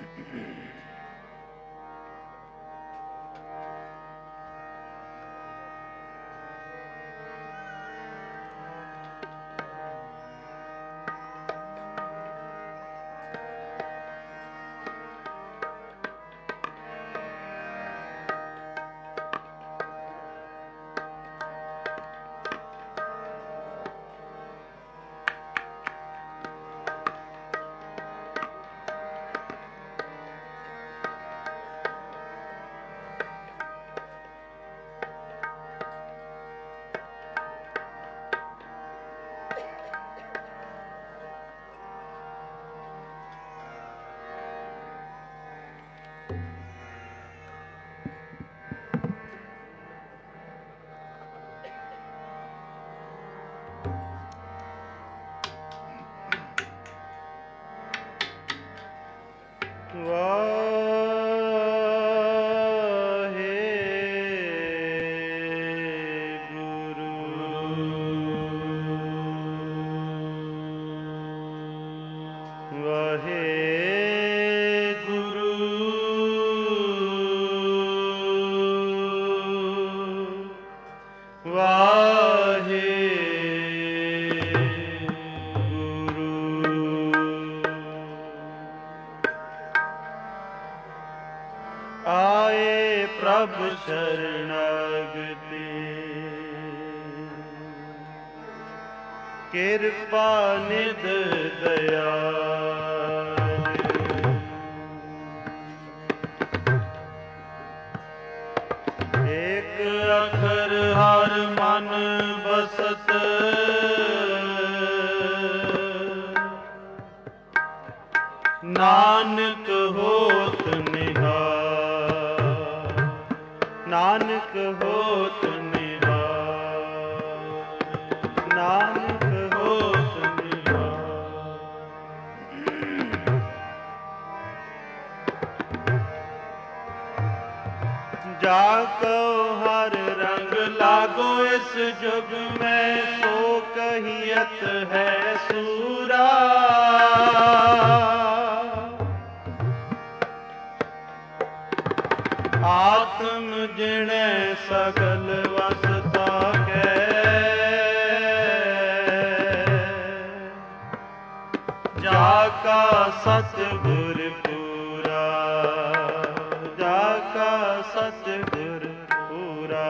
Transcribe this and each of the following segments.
ਆਏ ਪ੍ਰਭ ਸ਼ਰਨਾਗਤੀ, ਕਿਰਪਾ ਨਿਧ ਦਇਆਲ। ਏਕ ਅਖਰ ਹਰ ਮਨ ਬਸਤ, ਨਾਨਕ ਹੋਤ ਨਿਹਾਲ, ਨਾਨਕ ਹੋਤ ਨਿਹਾਲ, ਨਾਨਕ ਹੋਤ ਨਿਹਾਲ। ਜਾ ਕੋ ਹਰ ਰੰਗ ਲਾਗੋ ਇਸ ਜੁਗ ਮੈਂ, ਸੋ ਕਹੀਅਤ ਹੈ ਸੂਰਾ। ਆਤਮ ਜਿਣੈ ਸਗਲ ਵਸਤਾ ਕੈ, ਜਾ ਕਾ ਸਤਿਗੁਰ ਪੂਰਾ, ਜਾ ਕਾ ਸਤਿਗੁਰ ਪੂਰਾ।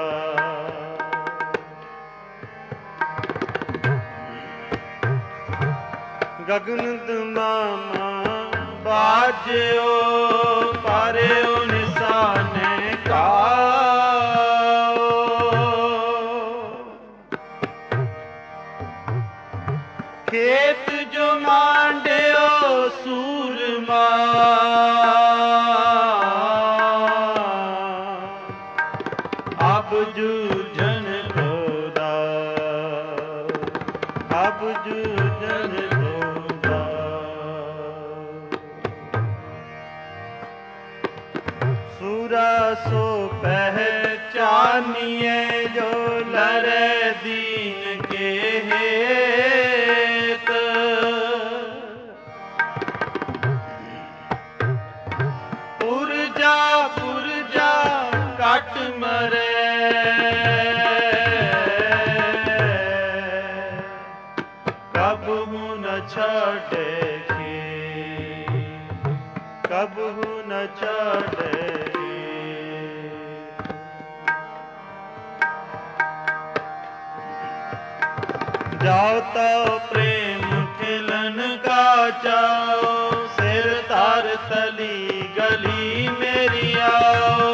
ਗਗਨ ਦਮਾਮਾ ਬਾਜਿਓ, ਪਾਰਿਓ ਨਿਸ਼ਾਨੇ ਕਾਓ। ਖੇਤ ਜੋ ਮਾਂਡਿਓ ਸੂਰਮਾ, ਅਬ ਜੂਝਣ ਕੋਦਾ, ਅਬ ਜੂਝਣ ਕੋਦਾ। ਸੂਰਾ ਸੋ ਪਹਿਚਾਨੀਏ, ਜੋ ਲਰੇ ਦੀਨ ਕੇ ਹੇਤ। ਪੁਰਜਾ ਪੁਰਜਾ ਕੱਟ ਮਰੇ, ਕਬਹੂ ਨ ਛੱਡੇ ਖੀ, ਕਬਹੂ ਨ ਛੱਡੇ। ਜਾਓ ਤਉ ਪ੍ਰੇਮ ਖਿਲਨ ਕਾ ਚਾਓ, ਸਿਰ ਧਰ ਤਲੀ ਗਲੀ ਮੇਰੀ ਆਓ।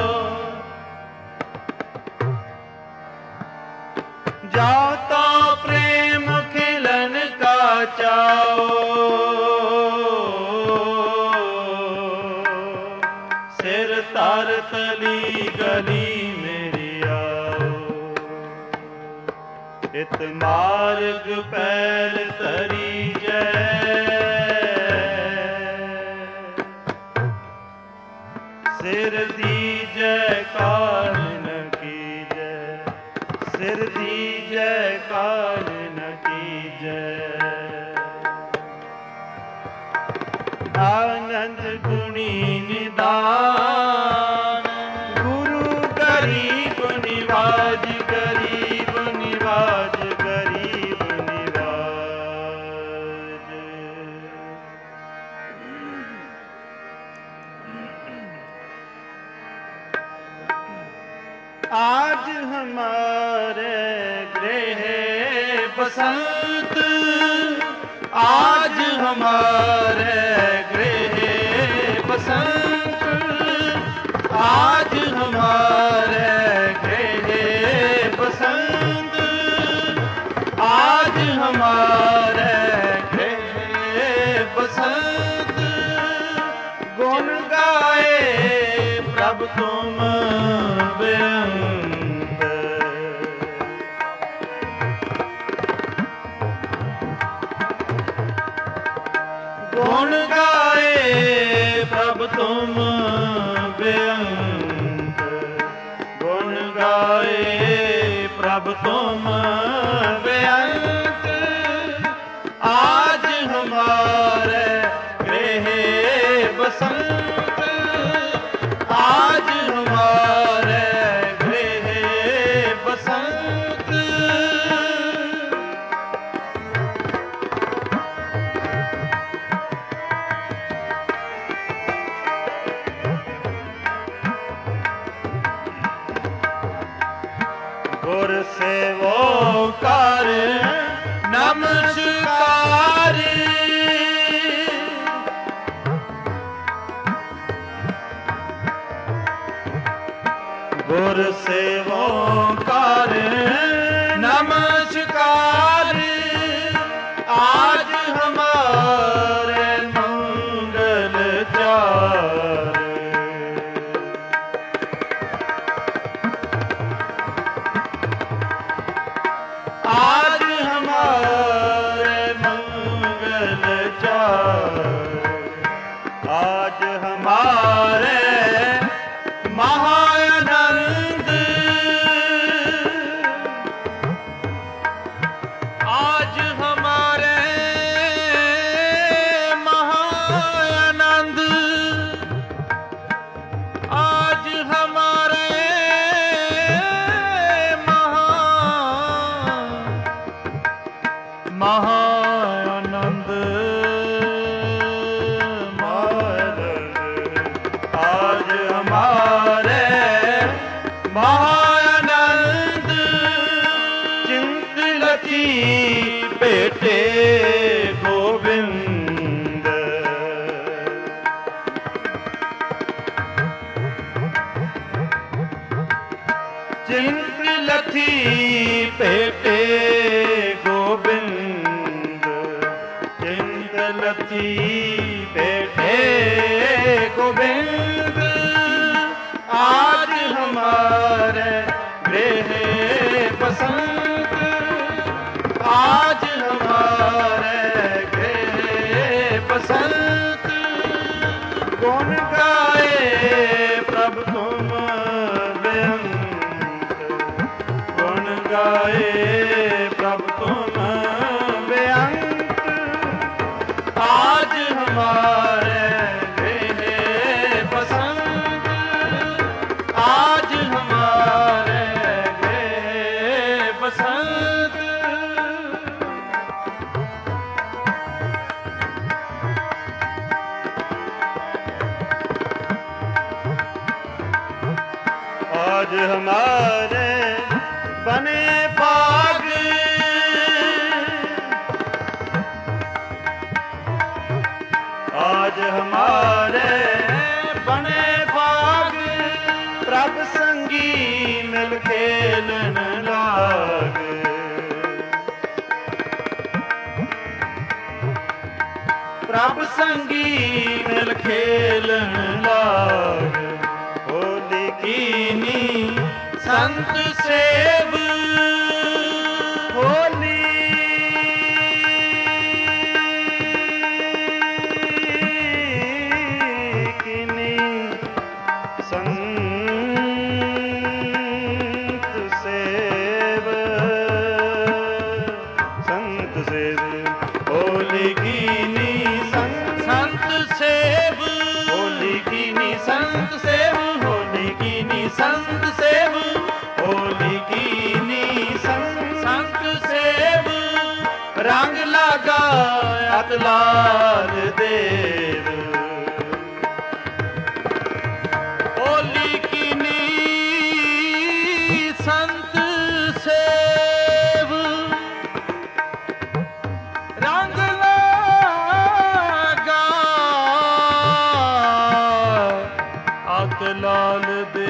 ਜਾਓ ਤਉ ਪ੍ਰੇਮ ਖਿਲਨ ਕਾ ਚਾਓ, ਸਿਰ ਧਰ ਤਲੀ ਗਲੀ ਮੇਰੀ ਆਓ। ਇਤ ਮਾਰਗ ਪੈਰ ਤਰੀਜੈ, ਸਿਰ ਦੀਜੈ ਕਾਲ ਨ ਕੀਜੈ, ਸਿਰ ਦੀਜੈ ਕਾਲ ਨ ਕੀਜੈ। ਆਨੰਦ ਗੁਣੀ ਨਿਦਾਨ। ਗੁਰੂ ਗਰੀਬ ਨਿਵਾਜ, ਗਰੀਬ ਨਿਵਾਜ, ਗਰੀਬ ਨਿਵਾਜ। आज हमारे गृह बसंत, आज हमारे गृह बसंत, आज हमारे गृह बसंत, आज हमारे गृह बसंत। गुण गाए प्रभु तुम बेअंत, गुण गाए प्रभु तुम बेअंत, गुण गाए प्रभु तुम बेअंत। आज हमारे गृह बसंत, आज हमारे गृह बसंत। गुर सेवो कर नमस्कार, गुर सेवो कर नमस्कार। आज हमारे मंगल चार, आज हमारे मंगल चार। आज हमारे महाआनंद, आज हमारे महाआनंद, आज हमारे महाआनंद, आज हमारे महाआनंद। चिंत लखी बेटे गोविंद, चिंत लखी बेटे गोविंद, चिंत लखी बेटे गोविंद। आज हमारे गृह बसंत, आज हमारे गृह बसंत। गुण गाए प्रभु तुम बेअंत, गुण गाए प्रभु तुम बेअंत। आज हमारे गृह बसंत, आज हमारे गृह बसंत। आज हमारे बने बाग, आज हमारे बने बाग। प्रभ संगी मिल खेलन लाग, प्रभ संगी मिल खेलन लाग। होली कीनी संत सेव, होली कीनी संत सेव, संत सेव। होली कीनी संत सेव। ਲਾਗਾ ਅਤਲਾਲ ਦੇਵ ਹੋਲੀ ਕੀਨੀ ਸੰਤ ਸੇਵ ਰੰਗ ਲਾਗਾ ਅਤਲਾਲ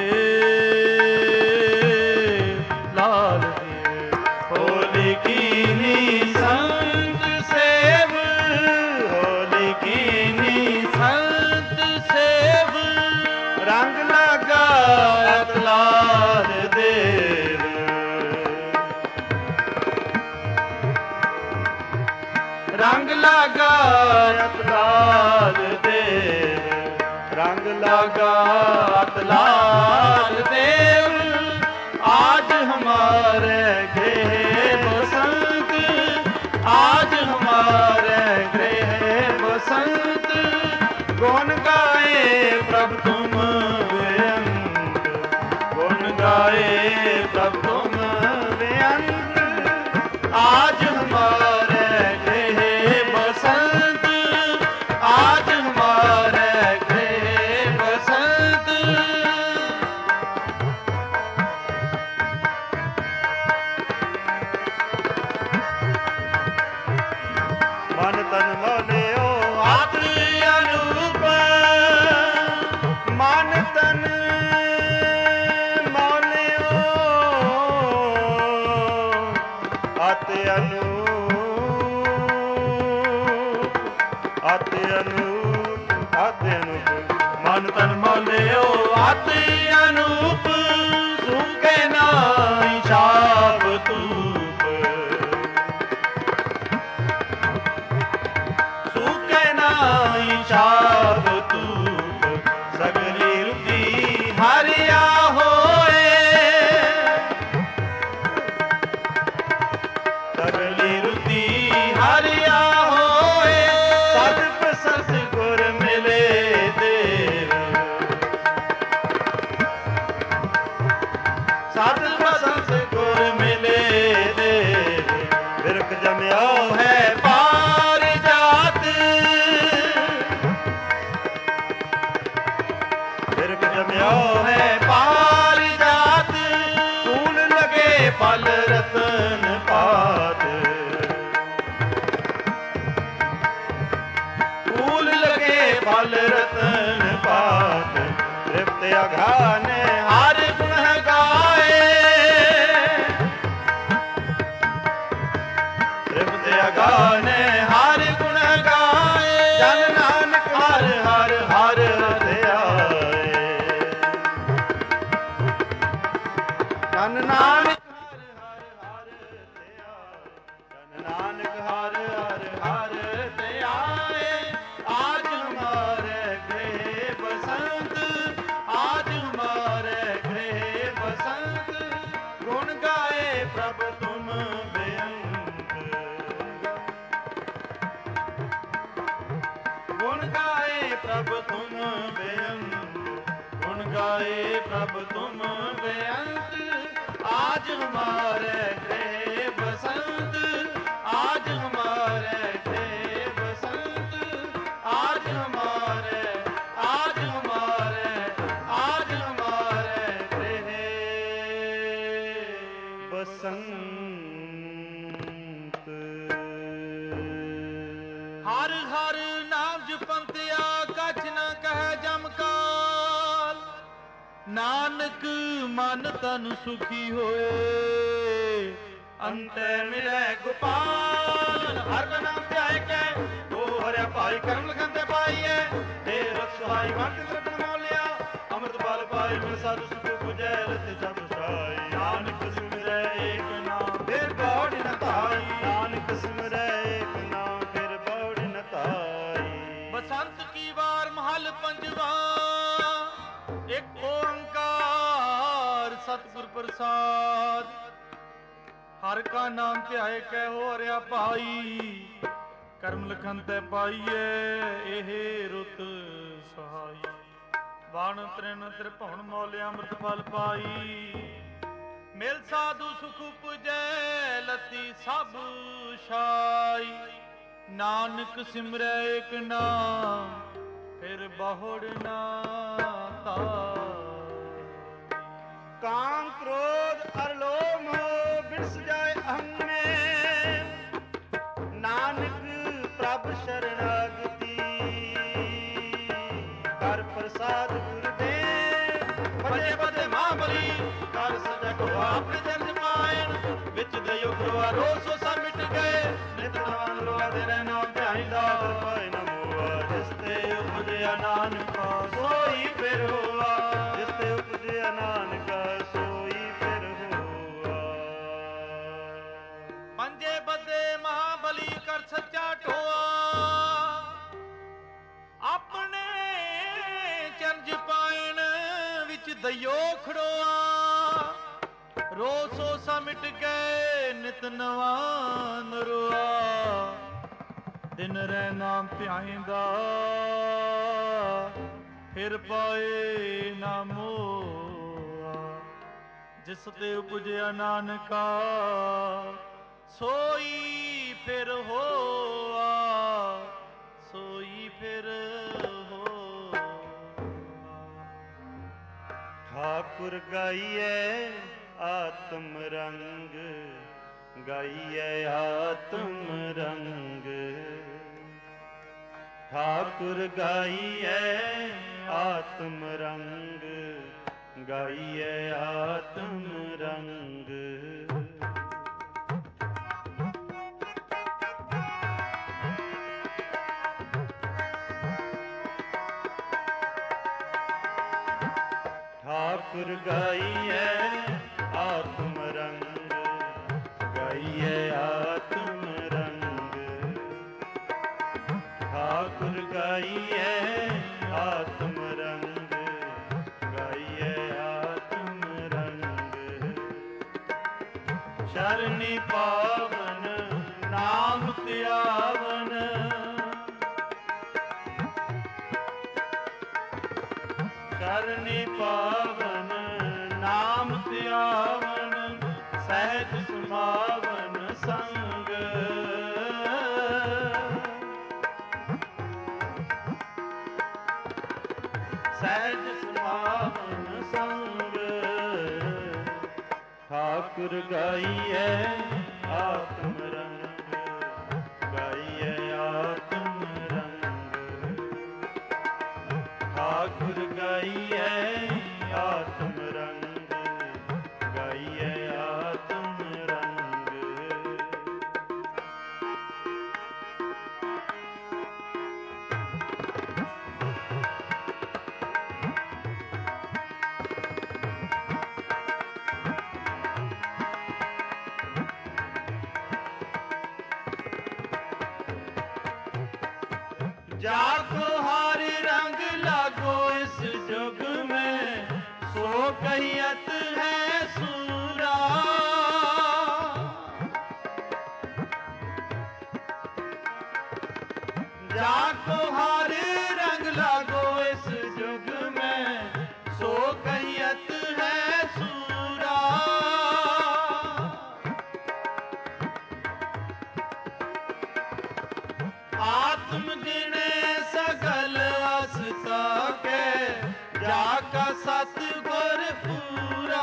ਰੰਗ ਲਾਗਾ ਅਤਲਾਲ ਦੇਵ ਰੰਗ ਲਾਗਾ ਅਤਲਾਲ ਦੇਵ आज हमारे गृह बसंत आज हमारे गृह बसंत गुण गाए प्रभ तुम बेअंत गुण गाए प्रभ तुम बेअंत आज हमारे आज हमारे गृह बसंत मन तन मोलियो आत्म अनूप मन तन मोलियो आत्म अति अनूप मन तन मोलियो अति अनूप सूखे नाई छाप तूप सूखे नाई छाप तूप सगली रुपी हरिया होए सगली रुपी हरिया सतगुर मिले देव सतगुर मिले देव बिरख जम्या है पार जात बिरख जम्या है पार जात फूल लगे फल रतन पात फल रतन पात तृप्त अघाने हर गुण गाए तृप्त अघाने हर गुण गाए जन नानक हर हर हर ध्याए जन नानक हर हर हर ध्याए जन नानक हर हर हर ध्याए आज हमारे गृह बसंत आज हमारे गृह बसंत गुण गाए प्रभ तुम बेअंत गुण गाए प्रभ तुम बेअंत गुण गाए प्रभ तुम बेअंत आज हमारे गृह बसंत आज हमारे गृह बसंत आज हमारे गृह बसंत हर हर नाम जपंतिया कछ न कह जमकाल नानक मन तन सुखी होए अंत मिले गोपाल हर का नाम ध्याय के ओ हरिया भाई कर्म लखंते पाइए हे रख सहाय वंत कृपण मोलिया अमृत पाल पाई मिल साधु सुख पुजै लते सब साई नानक सिमरै एक नाम फिर बौड़ न ताई नानक सिमरै एक नाम फिर बौड़ न ताई बसंत की बार महल पंजवा एक ओंकार सतगुर प्रसाद हर का नाम ध्याय कै हो हरिया भाई कर्म लखन तै पाइए एह रुत सहाई बाण तृण त्रिभुवन मौलिया अमृत फल पाई मिल साधु सुख पुजै लती सब छाई ਨਾਨਕ ਸਿਮਰੈ ਏਕ ਨਾਮ ਫਿਰ ਬਹੁੜ ਨਾ ਤਾਰੇ। ਕਾਮ ਕ੍ਰੋਧ ਅਰ ਲੋਭ ਮੋਹ ਬਿਨਸ ਜਾਏ ਅਹੰ ਮੈਂ, ਨਾਨਕ ਪ੍ਰਭ ਸ਼ਰਨਾਗਤੀ ਕਰ ਪ੍ਰਸਾਦ ਗੁਰ ਦੇ। ਭਜੇ ਬਦੇ ਮਹਾਬਲੀ ਕਰ ਸਜਾ ਕੋ ਆਪਣੇ ਚਰਨ ਪਾਇਣ, ਵਿੱਚ ਦਇਓ ਗੁਰੂਆ ਰੋਸੋ ਸਭ ਮਿਟ ਗਏ, ਨਿਤ ਨਵਾਂ ਲੋਆ ਦੇ ਰਹਿ ਨਾਮ ਧਿਆਈਦਾ। ਪਾਏ ਨਾ ਮੋਆ ਜਿਸ ਤੇ ਉਪਜਿਆ ਨਾਨਕਾ ਸੋਈ ਫਿਰ ਹੋਆ, ਜਿਸ ਤੇ ਉਪਜਿਆ ਨਾਨਕਾ ਸੋਈ ਫਿਰ ਹੋਆ। ਪੰਜੇ ਬੱਦੇ ਮਹਾਬਲੀ ਕਰ ਸੱਚਾ ਢੋਆ, ਆਪਣੇ ਚਰਜ ਪਾਇਣ ਵਿੱਚ ਦਇਓ ਖੜੋਆ। ਰੋਸੋ ਸਾ ਮਿਟ ਗਏ ਨਿਤ ਨਵਾਂ ਨਰੋਆ, ਦਿਨ ਰਹਿ ਨਾਮ ਧਿਆਈਂਦਾ ਫਿਰ ਪਾਏ ਨਾ ਮੋਆ। ਜਿਸ ਤੇ ਉਪਜਿਆ ਨਾਨਕਾ ਸੋਈ ਫਿਰ ਹੋਆ, ਸੋਈ ਫਿਰ ਹੋਆ। ਠਾਕੁਰ ਗਾਈਐ ਆਤਮ ਰੰਗ, ਗਾਈਐ ਆਤਮ ਰੰਗ। ਠਾਕੁਰ ਗਾਈਐ ਆਤਮ ਰੰਗ, ਗਾਈਐ ਆਤਮ ਰੰਗ। ਠਾਕੁਰ ਗਾਈਐ ਆਤਮ ਰੰਗ, ਗਾਈਐ ਆਤਮ ਰੰਗ। ਠਾਕੁਰ ਗਾਈਐ ਆਤਮ ਰੰਗ, ਗਾਈਐ ਆਤਮ ਰੰਗ। ਸ਼ਰਨੀ ਪਾਵਨ ਨਾਮ ਧਿਆਵਨ, ਸ਼ਰਨੀ ਪਾਵਨ ਨਾਮ ਧਿਆਵਨ, ਸਹਿਜ ਸਮਾਵਨ ਸੰਗ। ਸਹਿਜ ਸਮਾਵਨ ਸੰਗ। ਠਾਕੁਰ ਗਾਈਐ ਆਤਮ ਰੰਗ, ਗਾਈਐ ਆਤਮ ਰੰਗ। ਠਾਕੁਰ ਗਾਈਐ ਆਤਮ ਰੰਗ, ਗਾਈਐ ਆਤਮ ਰੰਗ। जाको हारी रंग लागो इस जुग में, सो कहियत है सूरा। जाको हारी रंग लागो इस जुग में, सो कहियत है सूरा। आत्म जिने सगल असता के, जाका सतगुर पूरा।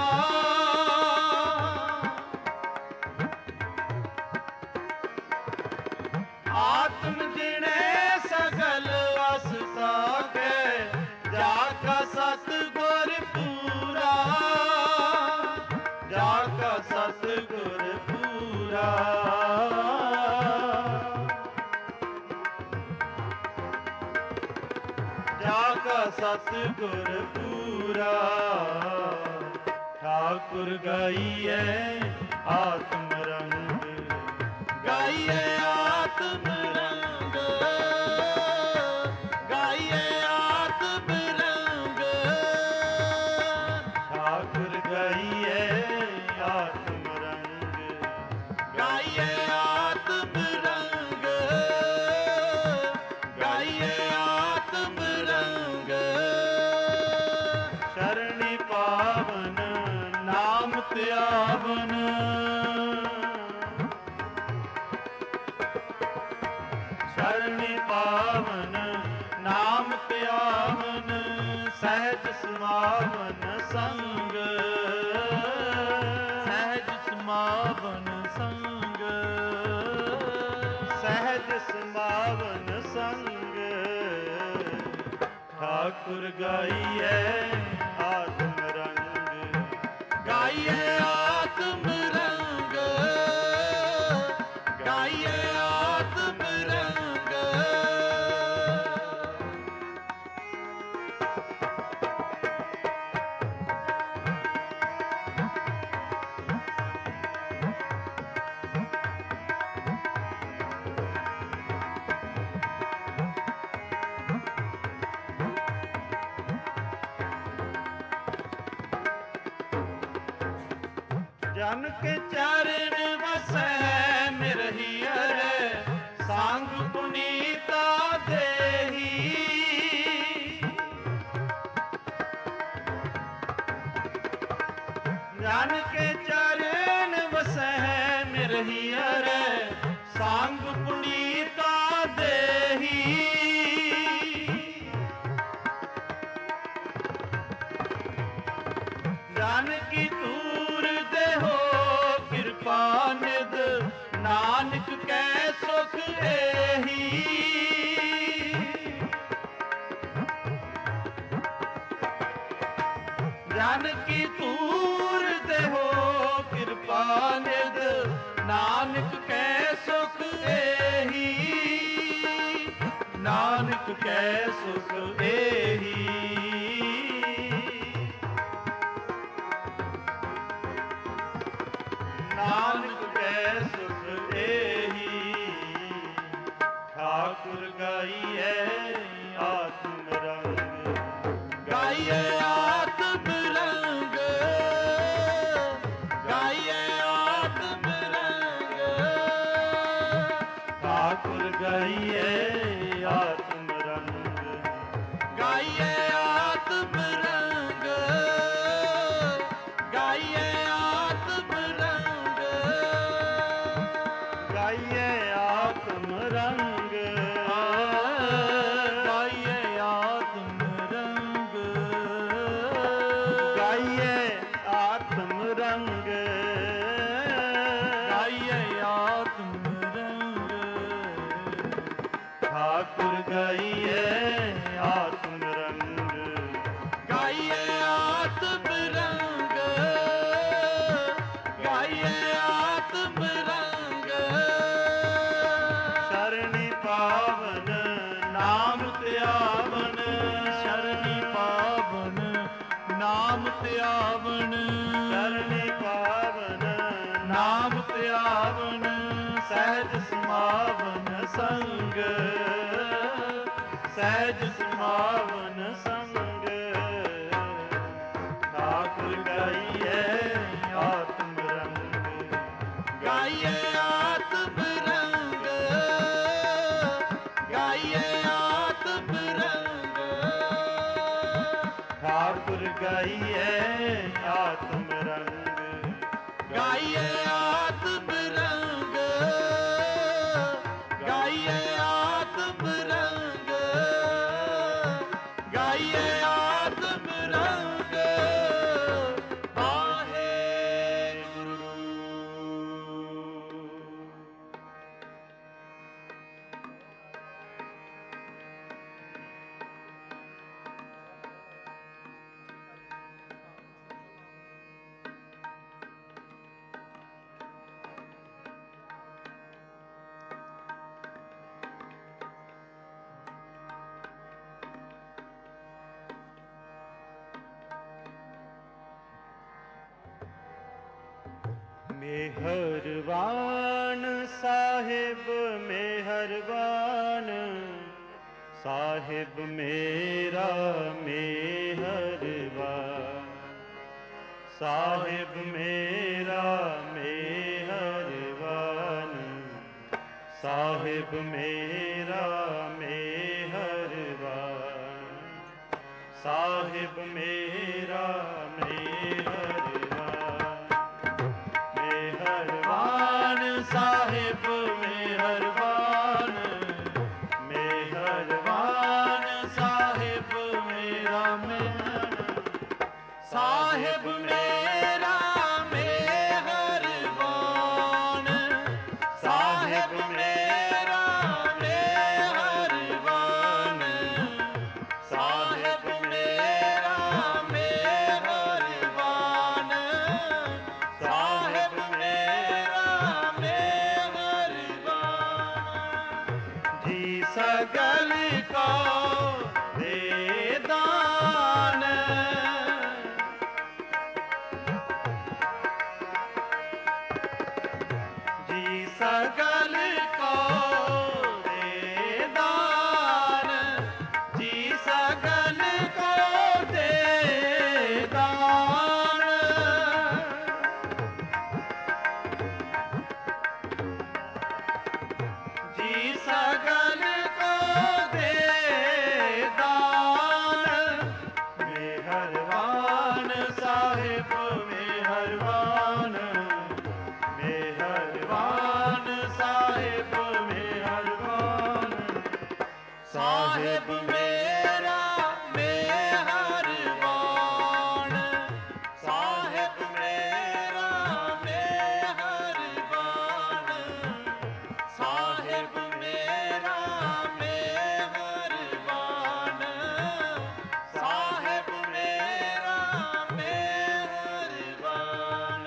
आत्म जिने सगल असता के, जाका सतगुर पूरा। जाका सतगुर पूरा। जाका सतगुर पूरा। ठाकुर गाइए आत्म रंग, गाइए आत्म रंग, गाइए आत्म रंग। ठाकुर गाइए आत्म रंग, गाइए आत्म रंग, गाइए आत्म रंग। शरणी पावन नाम त्यावन, ਸ਼ਰਣੀ ਪਾਵਨ ਨਾਮ ਧਿਆਵਨ ਸਹਿਜ ਸਮਾਵਨ ਸੰਗ ਸਹਿਜ ਸਮਾਵਨ ਸੰਗ ਸਹਿਜ ਸਮਾਵਨ ਸੰਗ ਠਾਕੁਰ ਗਾਈਐ ਆਤਮ ਰੰਗ ਗਾਈਏ ਆਤਮ ਰੰਗ ਗਾਈਏ ਆਤਮ ਰੰਗ ਜਨ ਕੇ ਚਰਨ ਵਸੈ ਮਿਰਹੀ ਅਰੇ ਸੰਗ ਪੁਨੀਤਾ ਦੇਹੀ ਜਨ ਕੇ ਚਰਨ ਵਸੈ ਮਿਰਹੀ ਅਰੇ ਸੰਗ ਪੁਨੀਤਾ ਦੇਹੀ ਜਨ ਕੀ ਤੂਰ ਦੇਹੋ ਕਿਰਪਾ ਨਿਦ ਨਾਨਕ ਕੈ ਸੁਖ ਏਹੀ ਜਨ ਕੀ ਤੂਰ ਦੇਹੋ ਕਿਰਪਾ ਨਿਦ ਨਾਨਕ ਕੈ ਸੁਖ ਏਹੀ ਨਾਨਕ ਕੈ ਸੁਖ ਏਹੀ ਨਾਨਕ ਕੈ ਸੁਖ ਏਹੀ ਠਾਕੁਰ ਗਾਈਐ ਆਤਮ ਰੰਗ ਗਾਈਏ ਆਤਮ ਰੰਗ ਗਾਈਏ ਆਤਮ ਰੰਗ ਠਾਕੁਰ ਗਾਈਐ ਆਤਮ ਰੰਗ ਗਾਈਏ ਆਤਮ ਰੰਗ ਗਾਈਏ ਆਤਮ ਰੰਗ ਗਾਈਐ ਆਤਮ ਰੰਗ ਗਾਈਏ ਆਤਮ ਰੰਗ ਗਾਈਐ ਆਤਮ ਰੰਗ ਗਾਈਏ ਆਤਮ ਰੰਗ ਠਾਕੁਰ ਗਾਈਐ ਆਤਮ ਰੰਗ ਗਾਈਏ ਆਤਮ ਰੰਗ ਗਾਈਏ ਆਤਮ ਰੰਗ ਸ਼ਰਣੀ ਪਾਵਨ ਨਾਮ ਧਿਆਵਨ ਸ਼ਰਣੀ ਪਾਵਨ ਨਾਮ ਧਿਆਵਨ ਸ਼ਰਣੀ ਪਾਵਨ ਨਾਮ ਧਿਆਵਨ ਸਹਿਜ ਸਮਾਵਨ ਸੰਗ ਸਹਿਜ ਸਮਾਵਨ ਸੰਗ ਠਾਕੁਰ ਗਾਈਐ ਆਤਮ ਰੰਗ ਗਾਈਏ ਆਤਮ ਰੰਗ ਗਾਈਏ ਆਤਮ ਰੰਗ ਠਾਕੁਰ ਗਾਈਐ ਆਤਮ ਰੰਗ ਗਾਈਏ ਆਤਮ ਰੰਗ ਗਾਈਏ ਆਤਮ ਰੰਗ ਗਾਈਏ ਆਤਮ ਰੰਗ ਵਾਹਿਗੁਰੂ। ਮਿਹਰਬਾਨ ਸਾਹਿਬ ਮਿਹਰਬਾਨ ਸਾਹਿਬ ਮੇਰਾ ਮਿਹਰਬਾਨ ਸਾਹਿਬ ਮੇਰਾ ਮਿਹਰਬਾਨ ਸਾਹਿਬ ਮੇਰਾ ਮਿਹਰਬਾਨ ਸਾਹਿਬ ਮੇਰਾ ਮਿਹਰਬਾਨ ਸਾਹਿਬ ਮਿਹਰਬਾਨ सगल को दे दान, जी सगल को दे दान, जी सगल को दे दान, जी सगल को दे दान, मेहरबान साहिब मेहरबान, मेहरबान साहिब मेहरबान, साहिब मेरा मेहरबान, साहिब मेरा मेहरबान, साहिब मेरा मेहरबान, साहिब मेरा मेहरबान।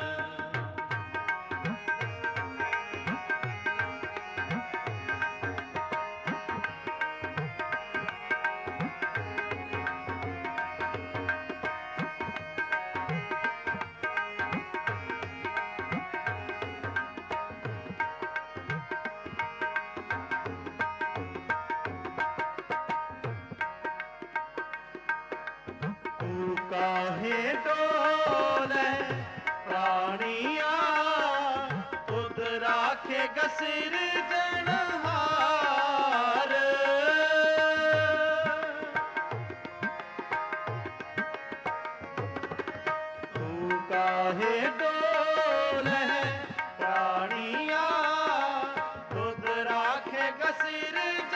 तू काहे डोले प्राणिया, तुद राखे गसिर जनहार, तू काहे डोले प्राणिया, तुद राखे गसिर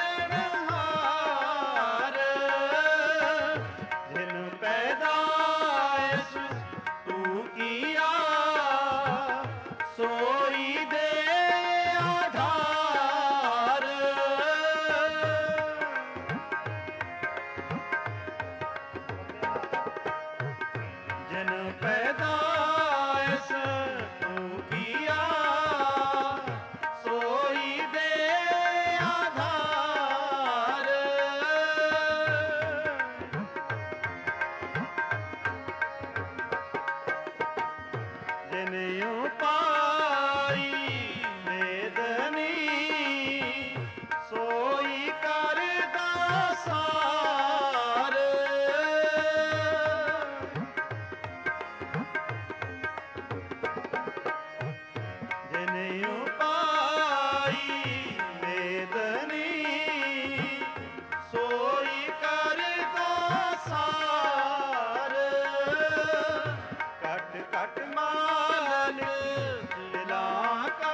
जनहार, जिन पैदाइश तू किया सोई दे आधार, जिन पैदाइश तू किया सोई दे आधार, जिन उपाई वेदनी सोई करदा सार, जिन उपाई वेदनी सोई करदा सार, कट कट माल दिला का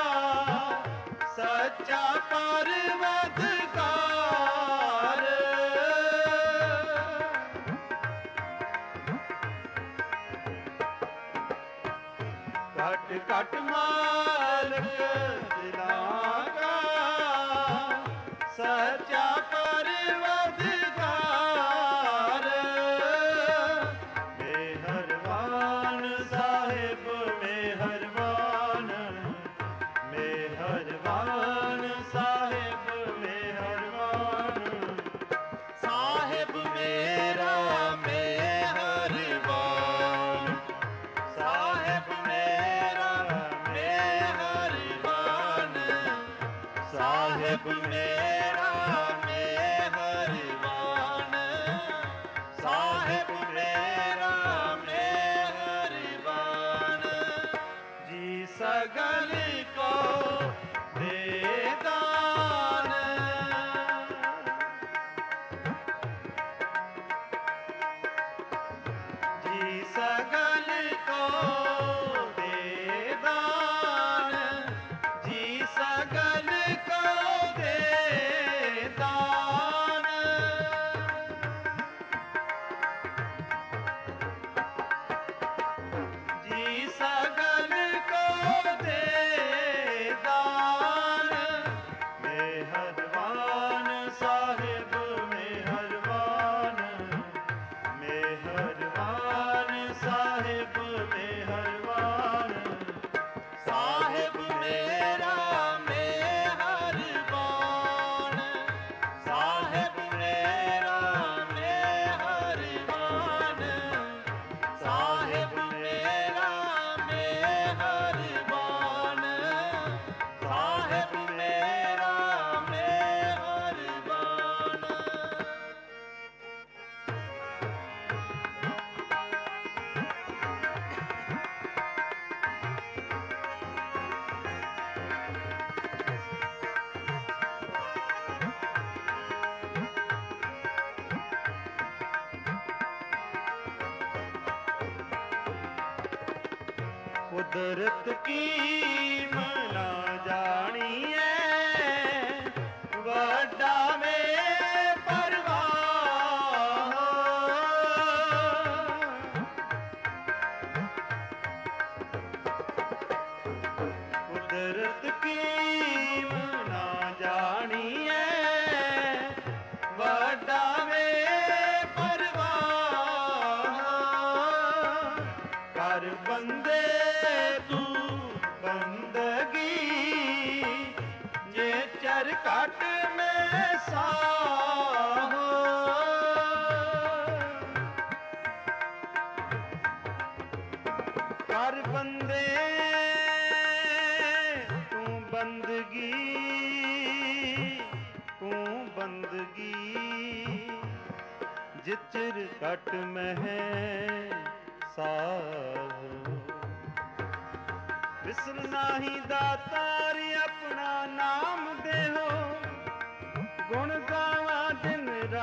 सच्चा परवतकार, कट कट मालिक दिला का सच्चा परवतकार, मेहरबान साहिब मेहरबान, मेहरबान साहिब मेहरबान, साहिब मेरा मेहरबान, साहिब मेरा मेहरबान, साहिब मेरा मेहरबान, साहिब मेरा मेहरबान। जी सगल को दे दान, जी सगल को दे दान, जी सगल को दे दान, जी सगल को दे दान, मेहरबान साहिब मेहरबान, मेहरबान साहिब ਕੁਦਰਤ ਕੀ ਮਨਾ ਜਾਣੀਐ, ਵੱਡਾ ਮੇ ਪਰਵਾਹ। ਕੁਦਰਤ ਕੀ ਮਨਾ ਜਾਣੀਐ, ਵੱਡਾ ਮੇ ਪਰਵਾਹ। ਕਰ ਬੰਦੇ ਤੂੰ ਬੰਦਗੀ, ਜੇ ਚਰ ਘਟ ਮੈਂ ਸਾਹ। ਕਰ ਬੰਦੇ ਤੂੰ ਬੰਦਗੀ, ਤੂੰ ਬੰਦਗੀ, ਜਿਚਰ ਘਟ ਮਹਿ ਸਾਹ। ਵਿਸਰ ਨਾਹੀ ਦਾਤਾਰੀ ਆਪਣਾ ਨਾਮ ਦੇਹੋ, ਗੁਣ ਗਾਵਾਂ ਦਿਨ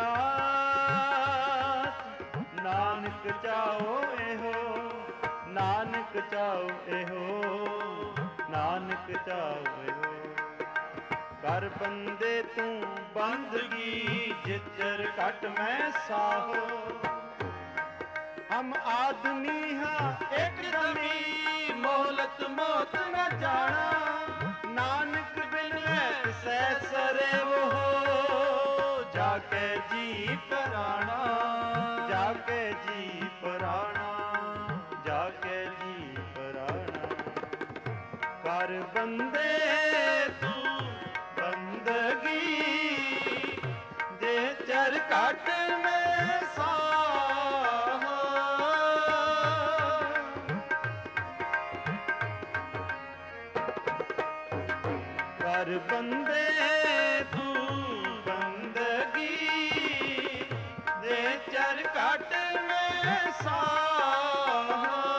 ਰਾਤ। ਨਾਨਕ ਚਾਹੋ ਇਹੋ, ਨਾਨਕ ਚਾਹੋ ਇਹੋ, ਨਾਨਕ ਚਾਹੋ ਇਹੋ। ਕਰ ਬੰਦੇ ਤੂੰ ਬੰਦਗੀ, ਜਿਚਰ ਘਟ ਮੈਂ ਸਾਹੋ। ਹਮ ਆਦਮੀ ਹਾਂ ਇੱਕ ਦਮੀ, ਮੋਹਲਤ ਮੌਤ ਨ ਜਾਣਾ। ਨਾਨਕ ਬਿਨ ਸੈ ਸਰੇ ਵੋ, ਜਾਕੇ ਜੀ ਪਰਾਣਾ, ਜਾਕੇ ਜੀ ਪਰਾਣਾ, ਜਾਕੇ ਜੀ ਪਰਾਣਾ। ਕਰ ਬੰਦੇ ਤੂੰ ਬੰਦਗੀ, ਜੇ ਚਰ ਘਟ ਮੈਂ ਸਾਹ। ਕਰ ਬੰਦੇ ਤੂੰ ਬੰਦਗੀ, ਜੇ ਚਰ ਘਟ ਮੈਂ ਸਾਹ।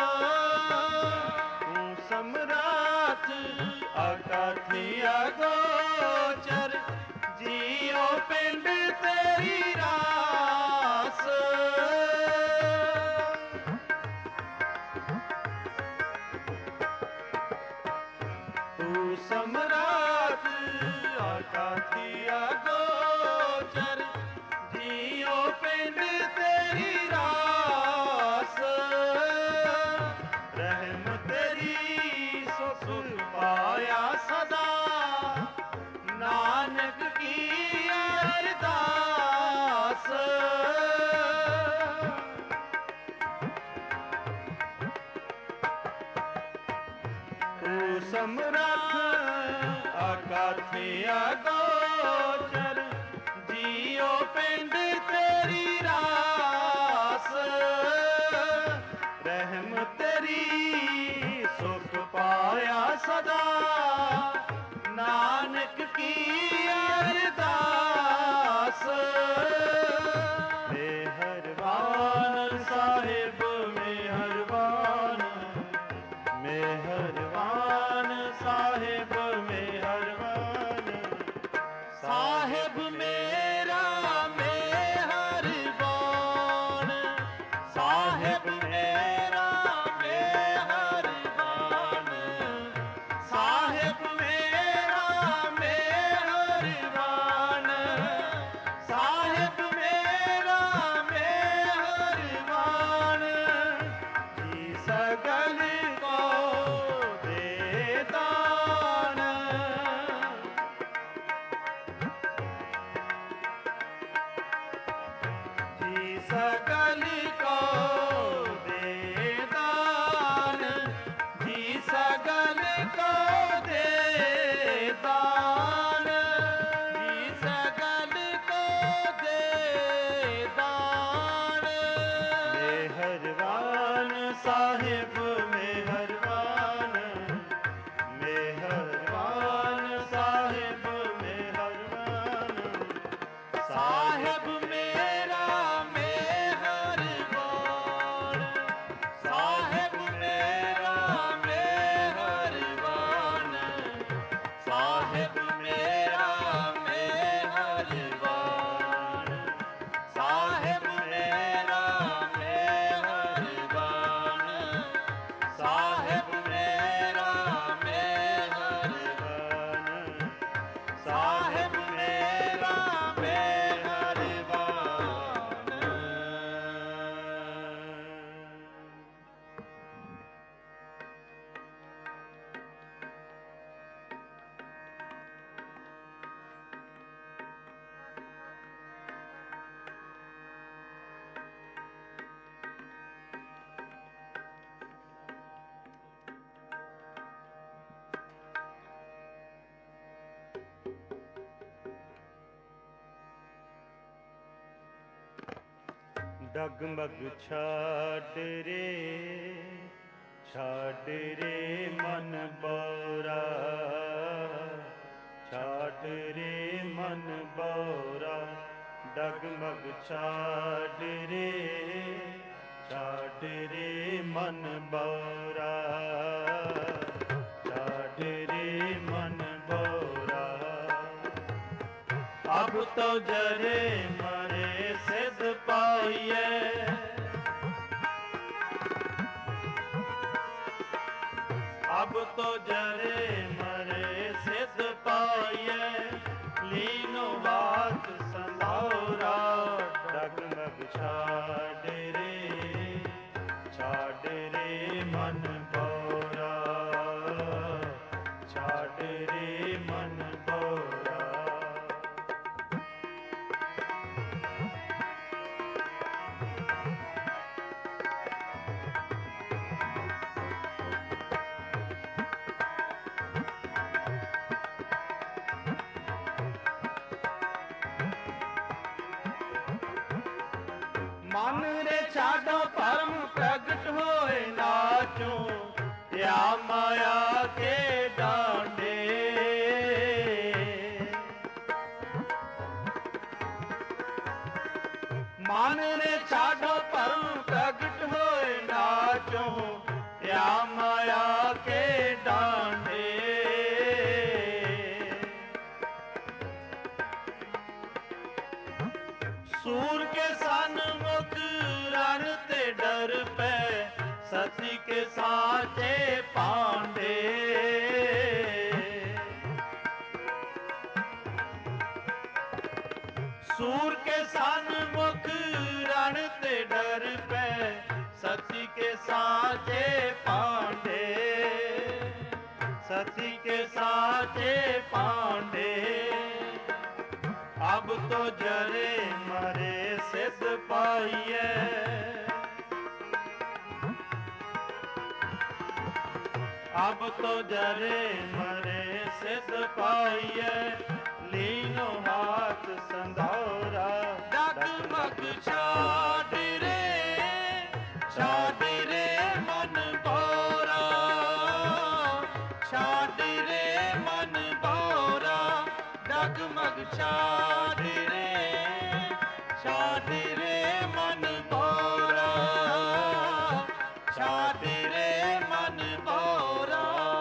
ਤੂੰ ਸਮਰਾਟ ਅਕਾਠੀਆ ਗੋਚਰ, ਜੀਉ ਪਿੰਡ ਤੇਰੀ ਰਾਸ। ਤੂੰ ਸਮਰਾਟ ਅਕਾਠੀਆ ਗੋਚਰ, ਜੀਉ ਪਿੰਡ ਤੇਰੀ ਰਾਸ। ਰਹਿਮ ਤੇਰੀ ਸੁਖ ਪਾਇਆ ਸਦਾ, ਨਾਨਕ ਕੀ ਅਰਦਾਸ। ਤੂੰ ਸਮਰੱਥ ਅਕਾਠੀਆ ਗੋਚਰ, ਜੀਉ ਪਿੰਡ ਤੇਰੀ ਰਾਸ। ਰਹਿਮ ਤੇਰੀ ਸੁਖ ਪਾਇਆ ਸਦਾ, ਨਾਨਕ ਕੀ ਅਰਦਾਸ। ਮਿਹਰਬਾਨ ਸਾਹਿਬ ਮਿਹਰਬਾਨ, ਮਿਹਰਬਾਨ ਸਾਹਿਬ ਮਿਹਰਬਾਨ। ਸਾਹਿਬ ਮੇਰਾ ਮਿਹਰਬਾਨ, ਸਾਹਿਬ ਮੇਰਾ ਮਿਹਰਬਾਨ, ਸਾਹਿਬ ਮੇਰਾ ਮਿਹਰਬਾਨ, ਸਾਹਿਬ ਮੇਰਾ ਮਿਹਰਬਾਨ। ਜੀ ਸਗਲ ਕੋ ਦੇ ਦਾਨ, ਜੀ ਸਗਲ ਕੋ ਦੇ ਦਾਨ, ਜੀ ਸਗਲ ਕੋ ਦੇ ਦਾਨ, ਜੀ ਸਗਲ ਕੋ ਦੇ ਦਾਨ। ਮਿਹਰਬਾਨ ਸਾਹਿਬ ਮਿਹਰਬਾਨ, ਮਿਹਰਬਾਨ ਸਾਹਿਬ ਮਿਹਰਬਾਨ। ਸਾਹਿਬ ਮੇਰਾ ਮਿਹਰਬਾਨ, ਸਾਹਿਬ ਮੇਰਾ ਮਿਹਰਬਾਨ, ਸਾਹਿਬ ਮੇਰਾ ਮਿਹਰਬਾਨ, ਸਾਹਿਬ ਮੇਰਾ ਮਿਹਰਬਾਨ, ਸਾਹਿਬ ਮੇਰਾ डगमग छाड़ रे मन बौरा, छाड़ रे मन बौरा, डगमग छाड़ रे मन बौरा, छाड़ रे मन बौरा। अब तो जरे मरे सिद्ध पाइए, अब तो जरे मरे सिद्ध पाइए, लीनो बात संभारा, डगमग छाड़ रे मन बौरा, छाड़ रे मन बौरा। मन रे छाड़ो परम प्रगट होए नाचो, या माया के डांडे। मन रे छाड़ो परम प्रगट होए नाचो, या माया के डांडे। सूर के सन्मुख रण ते डर पे, सती के साचे पांडे। सूर के सन्मुख रण ते डर पे, सती के साचे पांडे, सती के साचे पांडे। अब तो जरे मरे सिद्ध पाइए, अब तो जरे मरे सिद्ध पाइए, लीनो हाथ संधारा, डगमग छाड़ रे मन बौरा, छाड़ रे मन बौरा, डगमग छाड़ रे मन बौरा, छाड़ रे मन बौरा।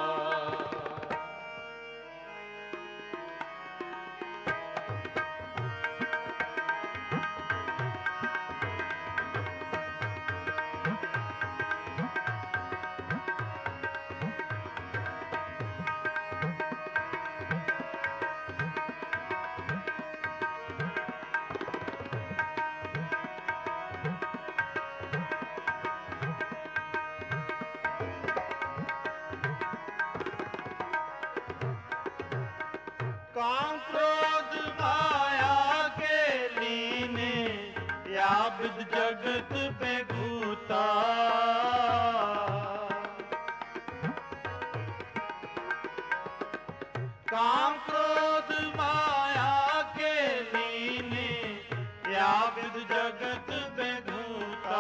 काम क्रोध माया के लीने, या विद जगत पे घूता। काम क्रोध माया के लीने, या विद जगत पे घूता।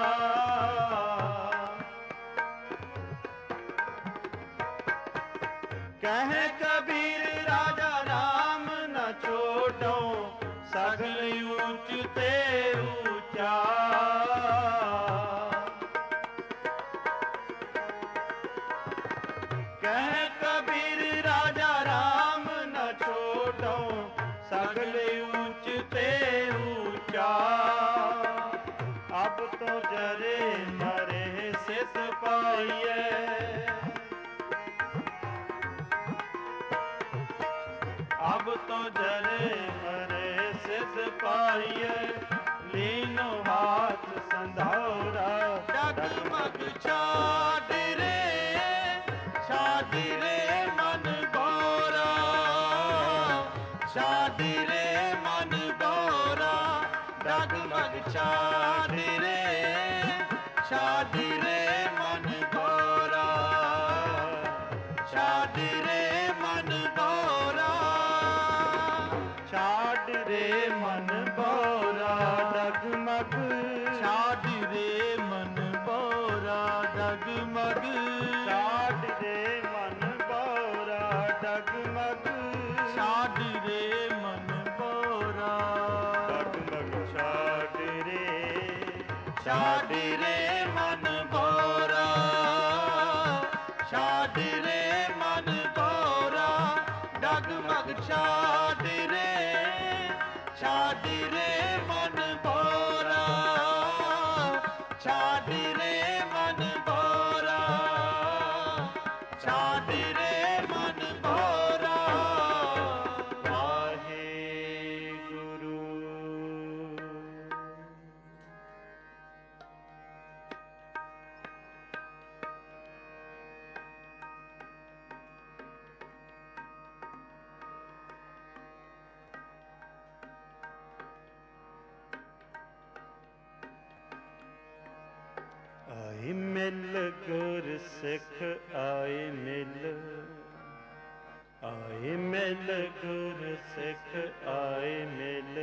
कहे कबीर राजा राम न छोड़ो, सगल ऊंच ते ऊंचा। कहे कबीर राजा राम न छोड़ो, सगल ऊंच ते ऊंचा। अब तो जरे मरे सिद्ध पाइए, अब तो जरे मरे सिद्ध पाइए, लीनो हाथ संधारा, डगमग छाड़ रे मन बौरा, छाड़ रे मन बौरा, डगमग छाड़ रे मन बौरा, छाड़ रे मन बौरा, छाड़ रे मन बौरा, डगमग ਛਾੜ ਰੇ ਮਨ ਭੋਰਾ, ਛਾੜ ਰੇ ਮਨ ਭੋਰਾ, ਡਗਮਗ ਛਾੜ ਰੇ, ਛਾੜ ਰੇ ਮਨ ਭੋਰਾ, ਛਾੜ ਰੇ ਮਨ ਭੋਰਾ, ਛਾੜ ਰੇ ਮਨ ਭੋਰਾ। ਵਾਹਿਗੁਰੂ। ਆਏ ਮਿਲ ਗੁਰ ਸਿੱਖ ਆਏ ਮਿਲ, ਆਏ ਮਿਲ ਗੁਰ ਸਿੱਖ ਆਏ ਮਿਲ,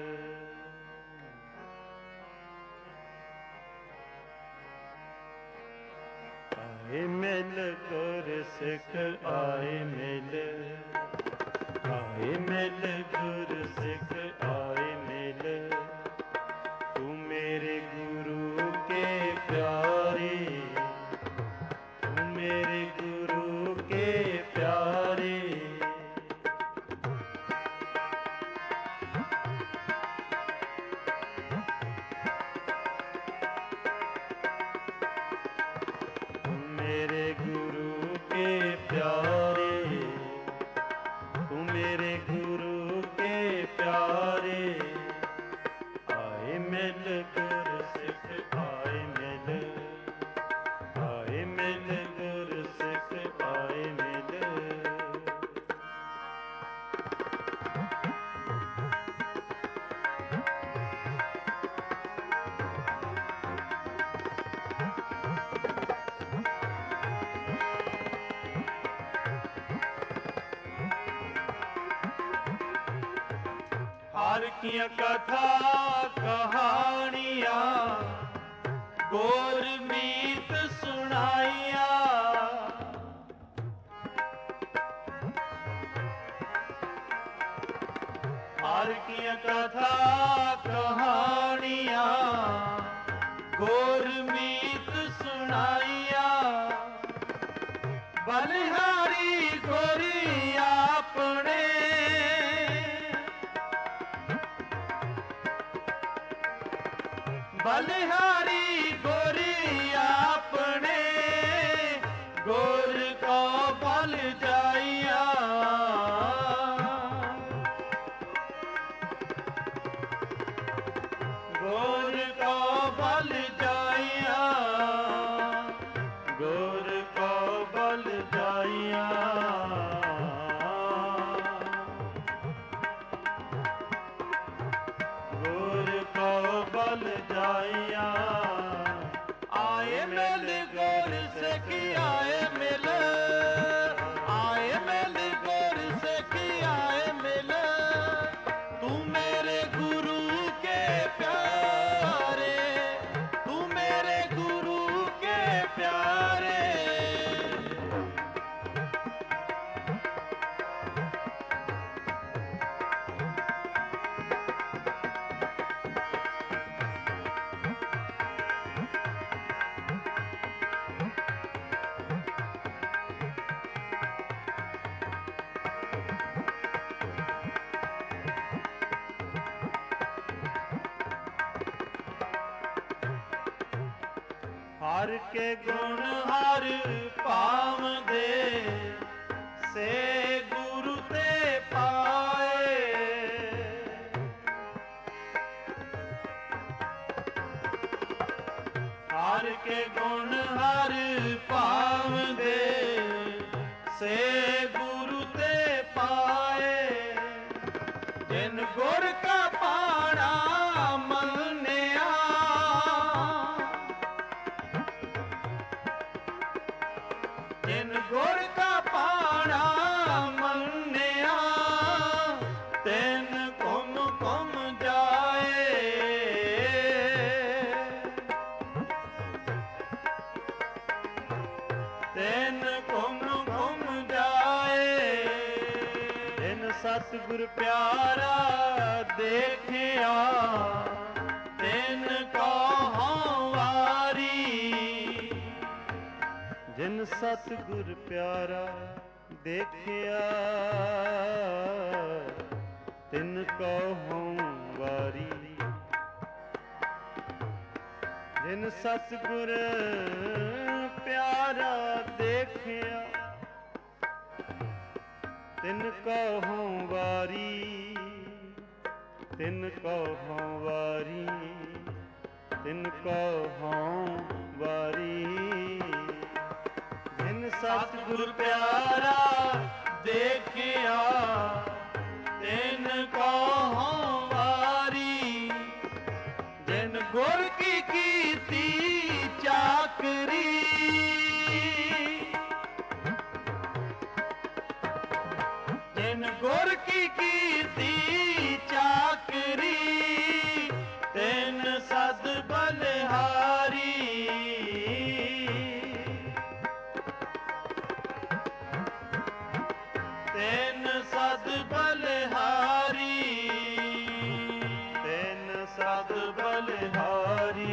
ਆਏ ਮਿਲ ਗੁਰ ਸਿੱਖ ਆਏ ਮਿਲ, ਆਏ ਮਿਲ ਗੁਰ ਸਿੱਖ ਆਏ ਮਿਲ। ਤੂੰ ਮੇਰੇ ਗੁਰੂ के प्यारे, तू मेरे गुरु के प्यारे, तू मेरे गुरु के प्यारे, तू मेरे गुरु के प्यारे। आए मिल गुर सिख आए मिल, आए मिल गुर सिख आए मिल। हर की कथा कहानियां गोरमीत सुनाइया, हर की कथा कहानियां गोरमीत सुनाइया। बलिहारी गोरी आपने, बलिहारी गोरी आपने, गोर को बल जाइया। गोर को बल जाइया, गोर को बल जाइया। गोर को बल जाइया। आए मिल गोर सिख आए मिल, आए मिल गोर सिख आए मिल। तू मेरे गुरु के प्यारे, तू मेरे गुरु के प्यारे। हर के गुण हर पावदे, से गुरु ते पाए। हर के गुण हर पावदे, से गुरु ते पाए। जिन गुर का पाना मन्निया, जिन गुर का पाना मन्निया। तिन कुम कुम जाए, तिन कुम कुम जाए। तिन सतगुर प्यारा देखिया, तिन को ਜਿਨ ਸਤਿਗੁਰ ਪਿਆਰਾ ਦੇਖਿਆ ਤਿਨ ਕਹੂੰ ਵਾਰੀ। ਜਿਨ ਸਤਿਗੁਰ ਪਿਆਰਾ ਦੇਖਿਆ ਤਿਨ ਕਹੂੰ ਵਾਰੀ। ਤਿਨ ਕਹੂੰ ਵਾਰੀ, ਤਿਨ ਕਹੂੰ ਵਾਰੀ। ਜਿਨ ਸਤਿਗੁਰ ਪਿਆਰਾ ਦੇਖਿਆ ਤਿਨ ਕਹੂੰ ਵਾਰੀ। ਜਿਨ ਗੁਰ ਕੀ ਕੀਤੀ ਚਾਕਰੀ ਜਿਨ ਗੁਰ ਕੀ ਕੀਤੀ ਚਾਕਰੀ ਤਿਨ ਸਦ ਬਲਿਹਾਰੀ। ਤਿਨ ਸਦ ਬਲਿਹਾਰੀ। ਤਿਨ ਸਦ ਬਲਿਹਾਰੀ।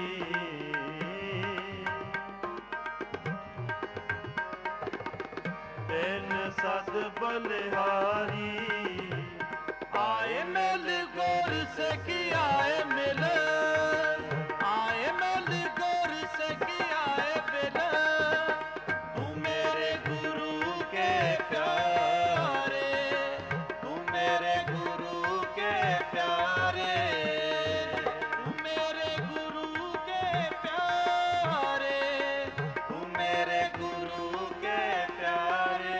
ਤਿਨ ਸਦ ਬਲਿਹਾਰੀ। ਆਏ ਮਿਲ ਗੁਰ ਸਿੱਖ ਆਏ ਮਿਲ। ਆਏ ਮਿਲ ਗੁਰ ਸਿੱਖ ਆਏ ਮਿਲ। ਤੂੰ ਮੇਰੇ ਗੁਰੂ ਕੇ ਪਿਆਰੇ। ਤੂੰ ਮੇਰੇ ਗੁਰੂ ਕੇ ਪਿਆਰੇ। ਤੂੰ ਮੇਰੇ ਗੁਰੂ ਕੇ ਪਿਆਰੇ। ਤੂੰ ਮੇਰੇ ਗੁਰੂ ਕੇ ਪਿਆਰੇ।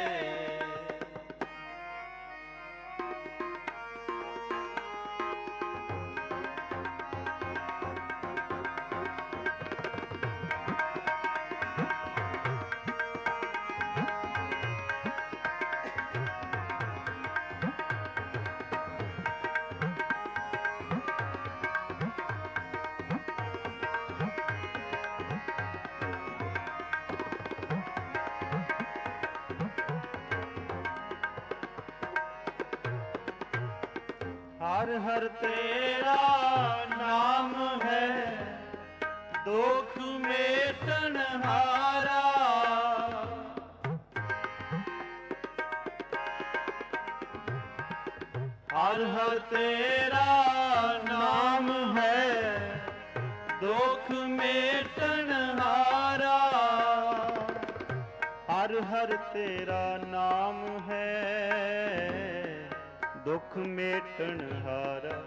ਹਰ ਹਰ ਤੇਰਾ ਨਾਮ ਹੈ ਦੁਖ ਮੇਟਣ ਹਾਰਾ। ਹਰ ਹਰ ਤੇਰਾ ਨਾਮ ਹੈ ਦੁਖ ਮੇਟਣ ਹਾਰਾ। ਹਰ ਹਰ ਤੇਰਾ ਨਾਮ ਹੈ ਦੁਖ ਮੇਟਣ ਹਾਰਾ।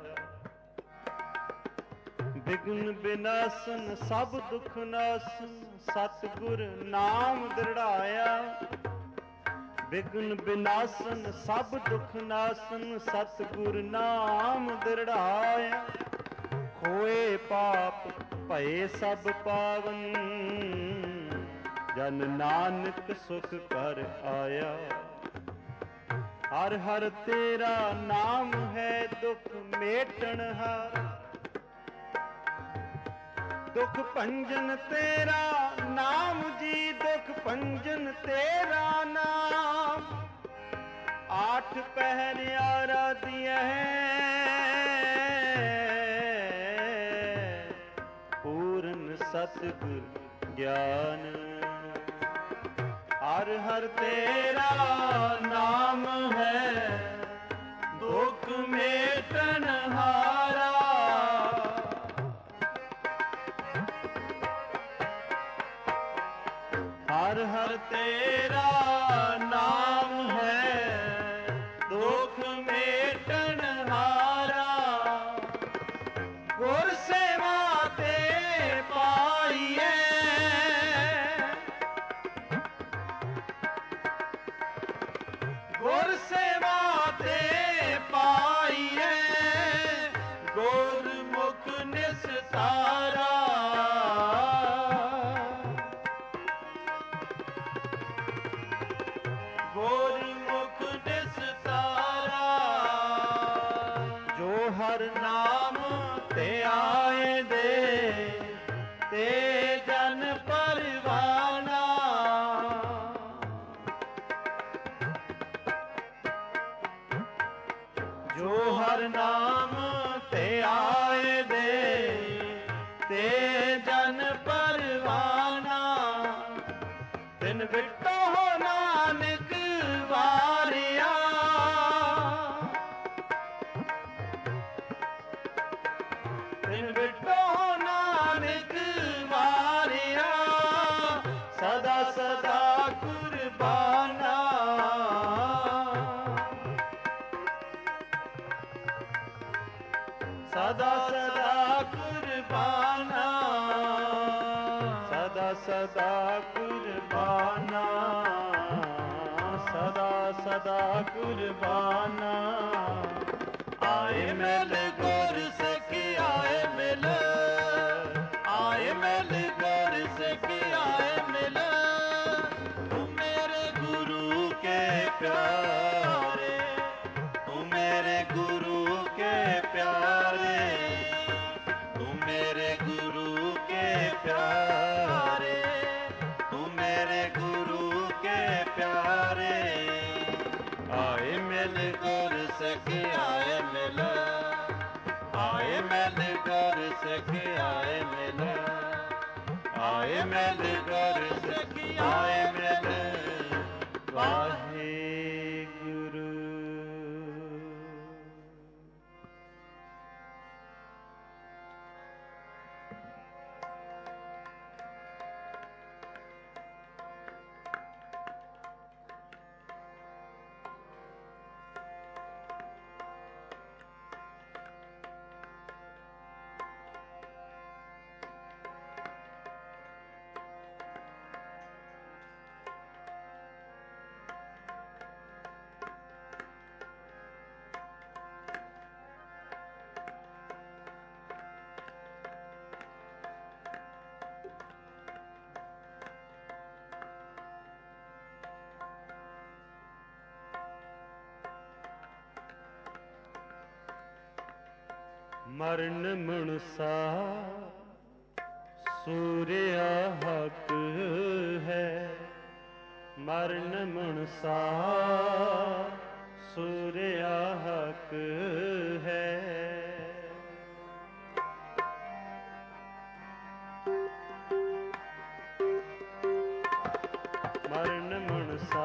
ਬਿਗਨ ਬਿਨਾਸਨ ਸਭ ਦੁਖ ਨਾਸਨ ਸਤਿਗੁਰ ਨਾਮ ਦ੍ਰਿੜਾਇਆ। ਬਿਗਨ ਬਿਨਾਸਨ ਸਭ ਦੁਖ ਨਾਸਨ ਸਤਿਗੁਰ ਨਾਮ ਦ੍ਰਿੜਾਇਆ। ਖੋਏ ਪਾਪ ਭਏ ਸਭ ਪਾਵਨ ਜਨ ਨਾਨਕ ਸੁਖ ਕਰ ਆਇਆ। ਹਰ ਹਰ ਤੇਰਾ ਨਾਮ ਹੈ ਦੁਖ ਮੇਟਣ ਹਾਰਾ। ਦੁਖ ਭੰਜਨ ਤੇਰਾ ਨਾਮ ਜੀ ਦੁਖ ਭੰਜਨ ਤੇਰਾ ਨਾਮ। ਆਠ ਪਹਿਰ ਆਰਾਧਿਐ ਪੂਰਨ ਸਤਿਗੁਰ ਗਿਆਨ। ਹਰ ਹਰ ਤੇਰਾ ਨਾਮ ਹੈ ਦੁਖ ਮੇਟਣ ਹਾਰਾ। ਹਰ ਹਰ ਤੇਰਾ ਨਾਮ ਹੈ ਦੁਖ ਮੇਟਣ ਹਾਰਾ। ਗੁਰ ਸੇਵਾ ਤੇ ਪਾਈਏ ਗੁਰ ਸੇਵਾ ਤੇ ਪਾਈਏ ਗੁਰਮੁਖ ਨਿਸਤਾਰਾ। ਗੁਰਮੁਖ ਨਿਸਤਾਰਾ। ਜੋ ਹਰ ਨਾਮ ਤੇ ਆਏ ਦੇ ਤੇ ਜਨ ਪਰਵਾਨਾ। ਜੋ ਹਰ ਨਾਮ ਤੇ ਆਏ ਦੇ ਤੇ ਜਨ ਪਰਵਾਨਾ। ਤਿਨ ਤਿਨ ਬਿਟੋ ਨਾਨਕ ਮਾਰਿਆ, ਸਦਾ ਸਦਾ ਕੁਰਬਾਨਾ। ਸਦਾ ਸਦਾ ਕੁਰਬਾਨਾ, ਸਦਾ ਸਦਾ ਕੁਰਬਾਨਾ, ਸਦਾ ਸਦਾ ਕੁਰਬਾਨਾ। ਆਏ ਮਿਲ ਗੁਰ ਸਿੱਖ ਆਏ ਮਿਲ, ਆਏ ਮਿਲ ਗੁਰ ਸਿੱਖ ਆਏ ਮਿਲ, ਤੂੰ ਮੇਰੇ ਗੁਰੂ ਕੇ ਪਿਆਰੇ, ਤੂੰ ਮੇਰੇ ਗੁਰੂ ਕੇ ਪਿਆਰੇ, ਤੂੰ ਮੇਰੇ ਗੁਰੂ ਕੇ ਪਿਆਰੇ, ਤੂੰ ਮੇਰੇ ਗੁਰੂ ਕੇ ਪਿਆਰੇ। ਆਏ ਮਿਲ ਗੁਰ ਸਿੱਖ ਆਏ ਮਿਲ, ਆਏ ਮਿਲ ਗੁਰ ਸਿੱਖ ਆਏ ਮਿਲ, ਆਏ ਮਿਲ ਗੁਰ ਸਿੱਖ ਆਏ ਮਿਲ। ਵਾਹਿਗੁਰੂ। ਮਰਨ ਮਨੁਸਾ ਸੂਰਿਆ ਹਕ ਹੈ, ਮਰਨ ਮਨੁਸਾ ਸੂਰਿਆ ਹਕ ਹੈ। ਮਰਨ ਮਨੁਸਾ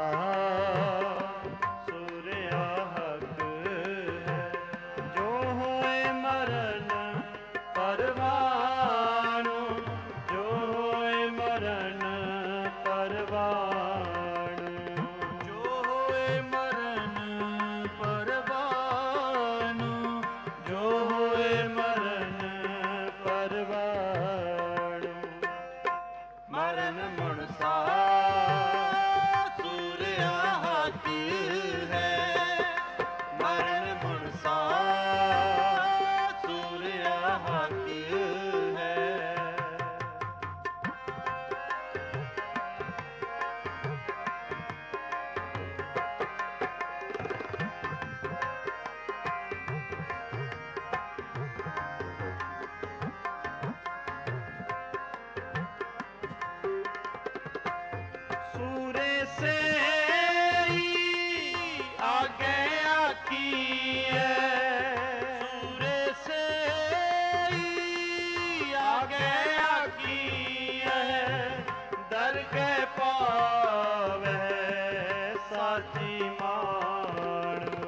ਸੂਰਿਆ ਹਕ ਹੈ, ਜੋ ਹੋਏ ਮਰਨ ਪਰਵਾਣੁ, ਜੋ ਹੋਏ ਮਰਨ ਪਰਵਾਣੁ, ਜੋ ਹੋਏ ਮਰਨ ਪਰਵਾਣੁ, ਜੋ ਹੋਏ ਮਰਨ ਪਰਵਾਣੁ। ਮਰਨ ਮਨੁਸਾ ਸੂਰਿਆ ਹਕ ਹੈ, ਮਰਨ ਮਨੁਸਾ ਸੂਰਿਆ ਹਕ ਹੈ। ਸੂਰੇ ਸੇ ਆਗੇ ਆਖੀਐ, ਸੂਰੇ ਸੇ ਆਗੇ ਆਖੀਐ, ਦਰਗਹਿ ਪਾਵੈ ਸਾਚੀ ਮਾਣੁ।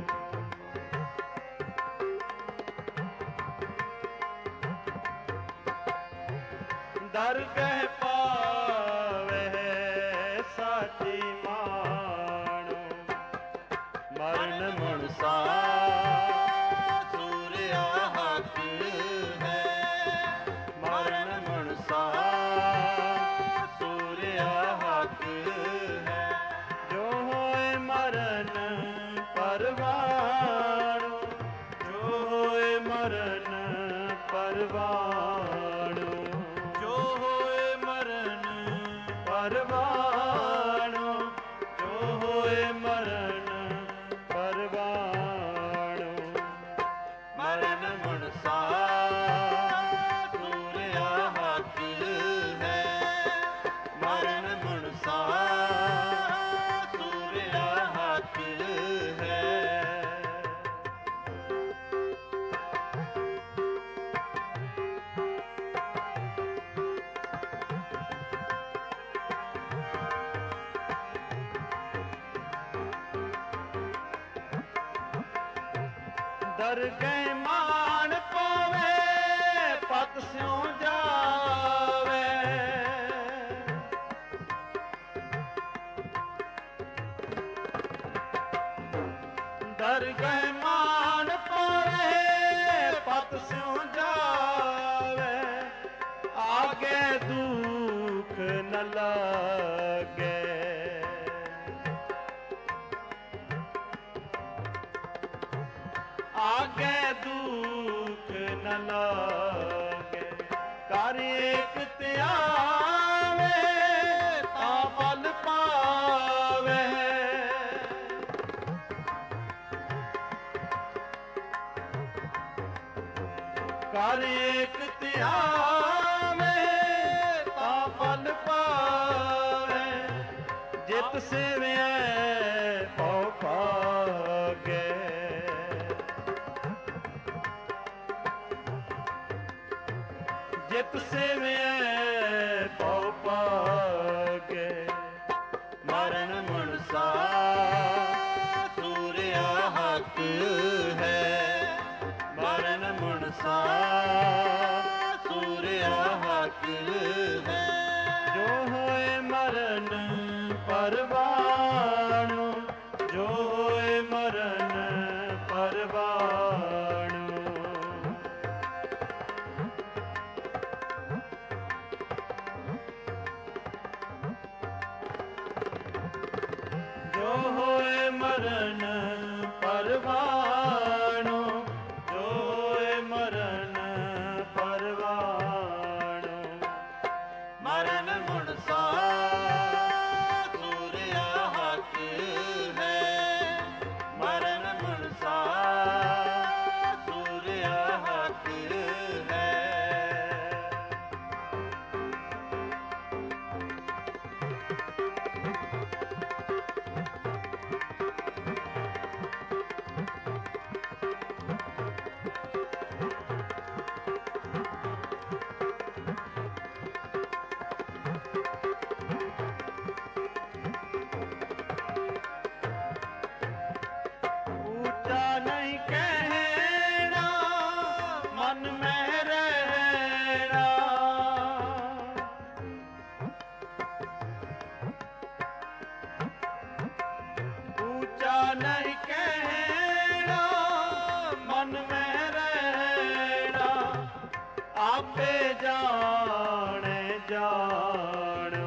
ਦਰਗਹਿ ਪਾਵੈ ਸਾਚੀ ਮਾਣੁ। ਮਰਨ ਮਨੁਸਾ ਸੂਰਿਆ ਹਕ ਹੈ, ਮਰਨ ਮਨੁਸਾ ਸੂਰਿਆ ਹਕ ਹੈ, ਜੋ ਹੋਏ ਮਰਨ ਪਰਵਾਣੁ, ਜੋ ਹੋਏ ਮਰਨ ਪਰਵਾਣੁ, ਜੋ ਹੋਏ ਮਰਨ ਪਰਵਾਣੁ, ਜੋ ਹੋਏ ਮਰਨ ਪਰਵਾਣੁ। ਮਰਨ ਮਨੁਸਾ ਸੂਰਿਆ ਹਕ ਹੈ, ਮਰਨ ਮਨੁਸਾ ਸੂਰਿਆ ਹਕ ਹੈ। ਦਰਗਹਿ ਮਾਨ ਪਾਵੇ कर गए मान पारे पत स्यों जावे आगे दुख न लागे आगे दुख न लागे कर एक त्यावे ता फल पावे कर एक त्यावे ता फल पावे जित सेविया पौ पागे जित सेविया पौ पागे मरण मुनसा सूर्या हक है मरण मुनसा सूर्या हक है जो होए मरण परवाणु जो होए मरण परवाणु जो होए मरण परवाणु जो होए मरण परवाणु मरण मुनसा सूर्या हक है मरण मुनसा सूर्या हक है ऊंचा नहीं कहना मन में रहना ऊंचा नहीं कहना मन में रहना आपे जाने जानो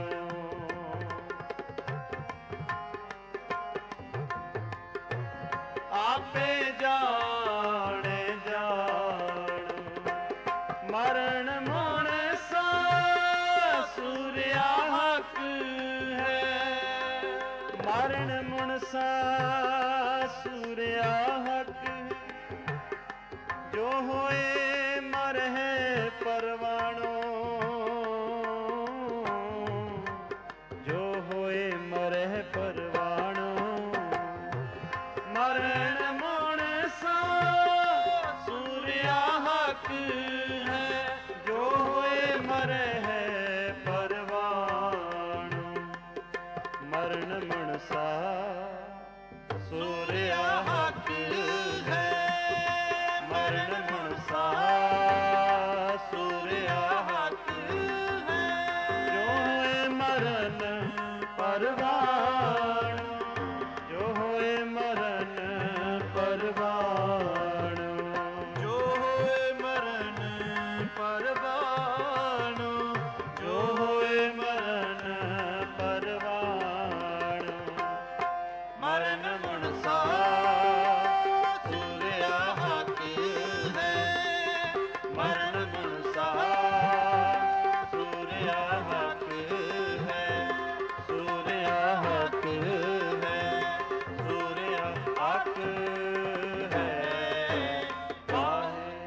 आपे जाने जानो मरण मुनसा सूर्या हक है मरण मुनसा सूर्या हक जो होए मरहे परवाणो जो होए मरहे परवाणो मरण मुनसा सूर्या हक है जो होए मरे है परवाणु मरण मुनसा सूर्या हक है मरण मुनसा सूर्या हक है जो होए मरण परवाणु जो होए मरण परवाणु जो होए मरण परवाणु जो होए मरण परवाणु मरण मुनसा सूर्या हक है मरण मुनसा सूर्या हक है सूर्या हक है सूर्या हक है काहे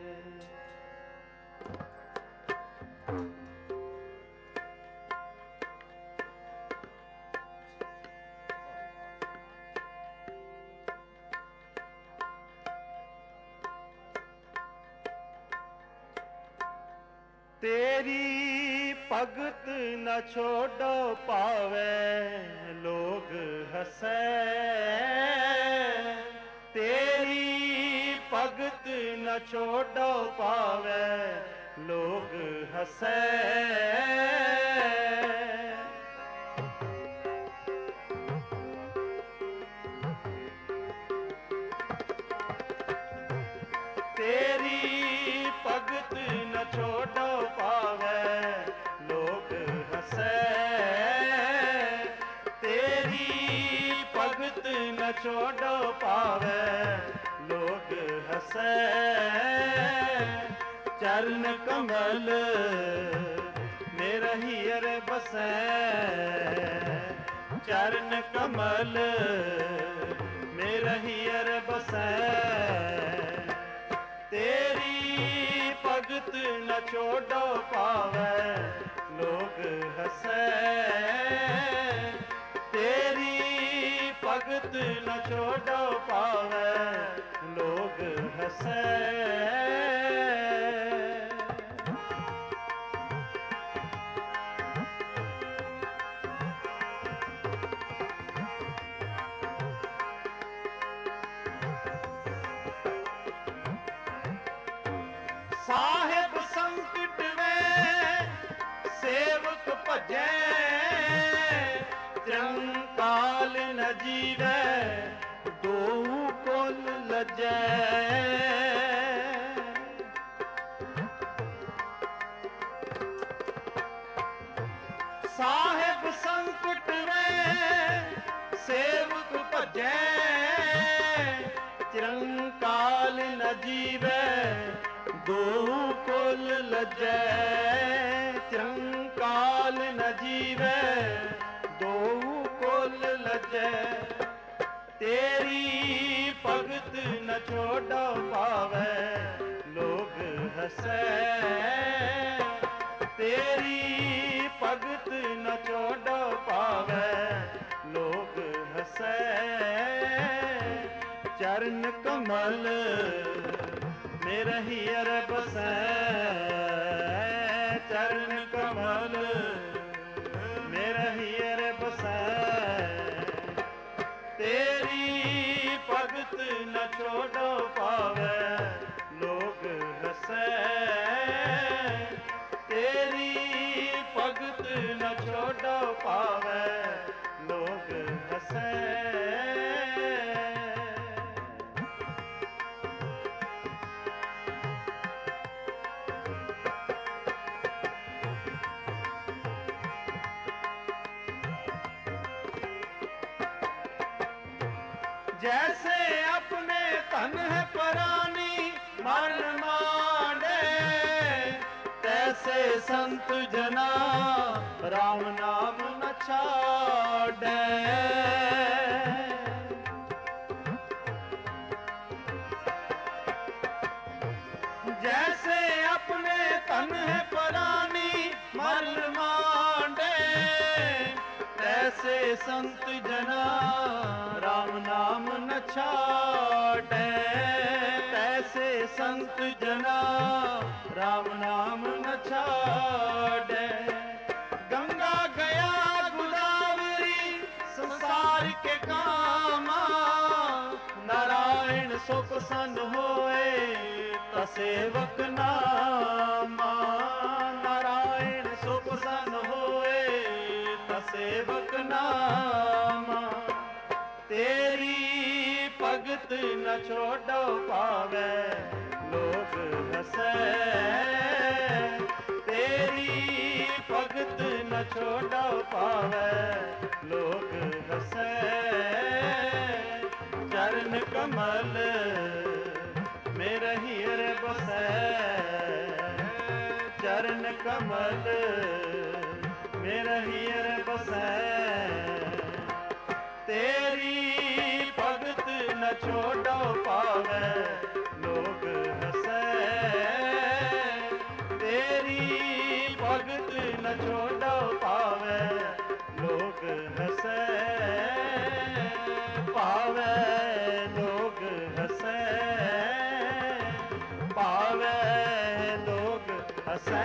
तेरी भगत न छोड़ो पावे लोग हंसे तेरी भगत न छोड़ो पावे लोग हंसे ਭਗਤ ਨ ਛੋਡੋ ਪਾਵੈ ਲੋਕ ਹਸੈ ਤੇਰੀ ਭਗਤ ਨ ਛੋਡੋ ਪਾਵੈ ਲੋਕ ਹਸੈ ਚਰਨ ਕਮਲ ਮੇਰਾ ਹੀਰ ਬਸੈ ਚਰਨ ਕਮਲ ਮੇਰਾ ਹੀਰ ਬਸੈ ਤੇਰੀ ਭਗਤ ਨ ਛੋਡੋ ਪਾਵੈ ਲੋਕ ਹਸੈ ਤੇਰੀ ਭਗਤ ਨ ਛੋਡੋ ਪਾਵੈ ਲੋਕ ਹਸੈ ਸਾਹਿਬ ਸੰਕਟ ਵੇ ਸੇਵਕ ਭਜੈ ਤਿਰੰਕਾਲ ਨ ਜੀਵੈ ਦੋਉ ਕੁਲ ਲਜੈ ਸਾਹਿਬ ਸੰਕਟ ਵੇ ਸੇਵਕ ਭਜੈ ਤਿਰੰਕਾਲ ਨ ਜੀਵੈ ਦੋਉ ਕੁਲ ਲਜੈ ਤਿਰੰਕਾਲ ਨ ਜੀਵੈ ਦੋਉ ਕੁਲ ਲਜੈ ਤੇਰੀ ਭਗਤ ਨ ਛੋਡੋ ਪਾਵੈ ਲੋਕ ਹਸੈ ਤੇਰੀ ਭਗਤ ਨ ਛੋਡੋ ਪਾਵੈ ਲੋਕ ਹਸੈ ਚਰਨ ਕਮਲ ਮੇਰਾ ਹੀਰ ਬਸੈ ਚਰਨ ਕਮਲ ਮੇਰਾ ਹੀਰ ਬਸੈ ਤੇਰੀ ਭਗਤ ਨ ਛੋਡੋ ਪਾਵੈ ਲੋਕ ਹਸੈ ਤੇਰੀ ਭਗਤ ਨ ਛੋਡੋ ਪਾਵੈ ਲੋਕ ਹਸੈ जैसे अपने तन है परानी मन मांडे तैसे संत जना राम नाम न छाड़े जैसे अपने तन है परानी मन मांडे तैसे संत जना राम नाम न छाड़े तैसे संत जना राम नाम न छाड़े गंगा गया गोदावरी संसार के कामा नारायण सो प्रसन्न होए तसेवक नामा नारायण सो प्रसन्न होए तसेवक नामा तेरी भगत न छोडो पावै लोक हसै तेरी भगत न छोडो पावै लोक हसै चरण कमल मेरा हीर बसै चरण कमल मेरा हीर बसै तेरी भगत न छोडो पावै लोक हसै तेरी भगत न छोडो पावै लोक हसै पावै लोक हसै पावै लोक हसै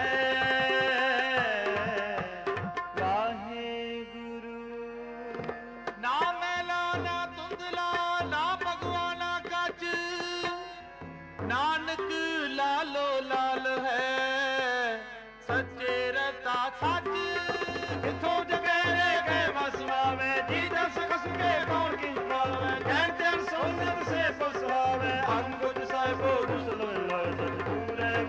नानक लालो लाल है सच्चे रता सच इथों जगेरे गए बसवावे जी दस कसके कौन की पावे जैन जैन सोनत से बसवावे अंगुज साहिबो रुसल सच पूरे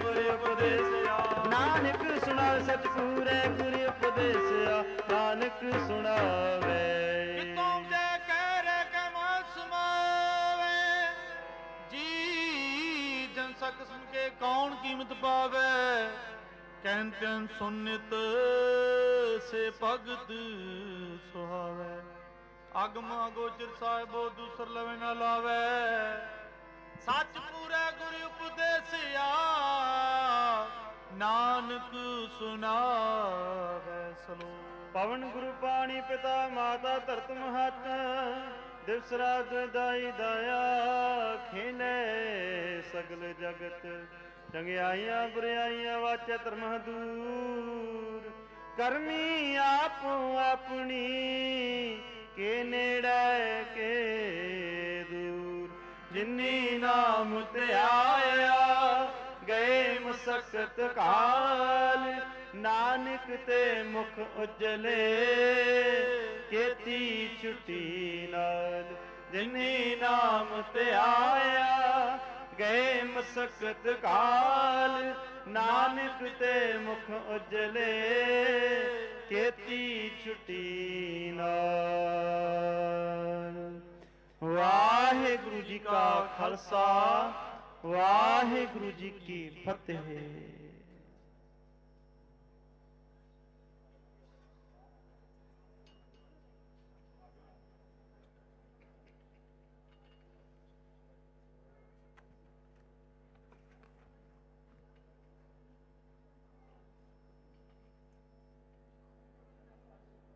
ਸਚ ਪੂਰੇ ਗੁਰ ਉਪਦੇਸਿਆ ਨਾਨਕ ਸੁਣਾਵੇ। ਕਿਤੋਂ ਜੈ ਕਹਿ ਰੇ ਕੇ ਮਨ ਸਮਾਵੇ, ਜੀ ਜਨ ਸਕ ਸੁਨ ਕੇ ਕੌਣ ਕੀਮਤ ਪਾਵੇ। ਕਹਿਨ ਸੁਨਿਤ ਸੇ ਭਗਤ ਸੁਹਾਵੇ, ਅਗਮ ਅਗੋਚਰ ਸਾਹਿਬੋ ਦੂਸਰ ਲਵੇ ਨਾ ਲਾਵੇ। ਸੱਚ ਪੂਰੇ ਗੁਰ ਉਪਦੇਸਿਆ ਨਾਨਕ ਸੁਨਾਵੇ। ਸਲੋਕ ਪਵਨ ਗੁਰੂ ਪਾਣੀ ਪਿਤਾ ਮਾਤਾ ਧਰਤ ਮਹਤ, ਦਿਵਸ ਰਾਤ ਦਾਈ ਦਾਇਆ ਖੇਨੇ ਸਗਲ ਜਗਤ। ਚੰਗਿਆਈਆਂ ਬੁਰਿਆਈਆਂ ਵਾਚੈ ਧਰਮ ਦੂਰ, ਕਰਮੀ ਆਪੋ ਆਪਣੀ ਕੇ ਨੇੜੇ ਕੇ ਦੂਰ। ਜਿਨੀ ਨਾਮ ਧਿਆਇਆ ਗਏ ਮਸਕਤ ਕਾਲ, ਨਾਨਕ ਤੇ ਮੁਖ ਉਜਲੇ ਕੇਤੀ ਛੁਟੀ ਨਾਲ। ਜਿਨੀ ਨਾਮ ਧਿਆਇਆ ਗਏ ਮਸਕਤ ਕਾਲ, ਨਾਨਕ ਤੇ ਮੁਖ ਉਜਲੇ ਕੇਤੀ ਛੁਟੀ ਨਾਲ। ਵਾਹਿਗੁਰੂ ਜੀ ਕਾ ਖਾਲਸਾ, ਵਾਹਿਗੁਰੂ ਜੀ ਕੀ ਫਤਿਹ।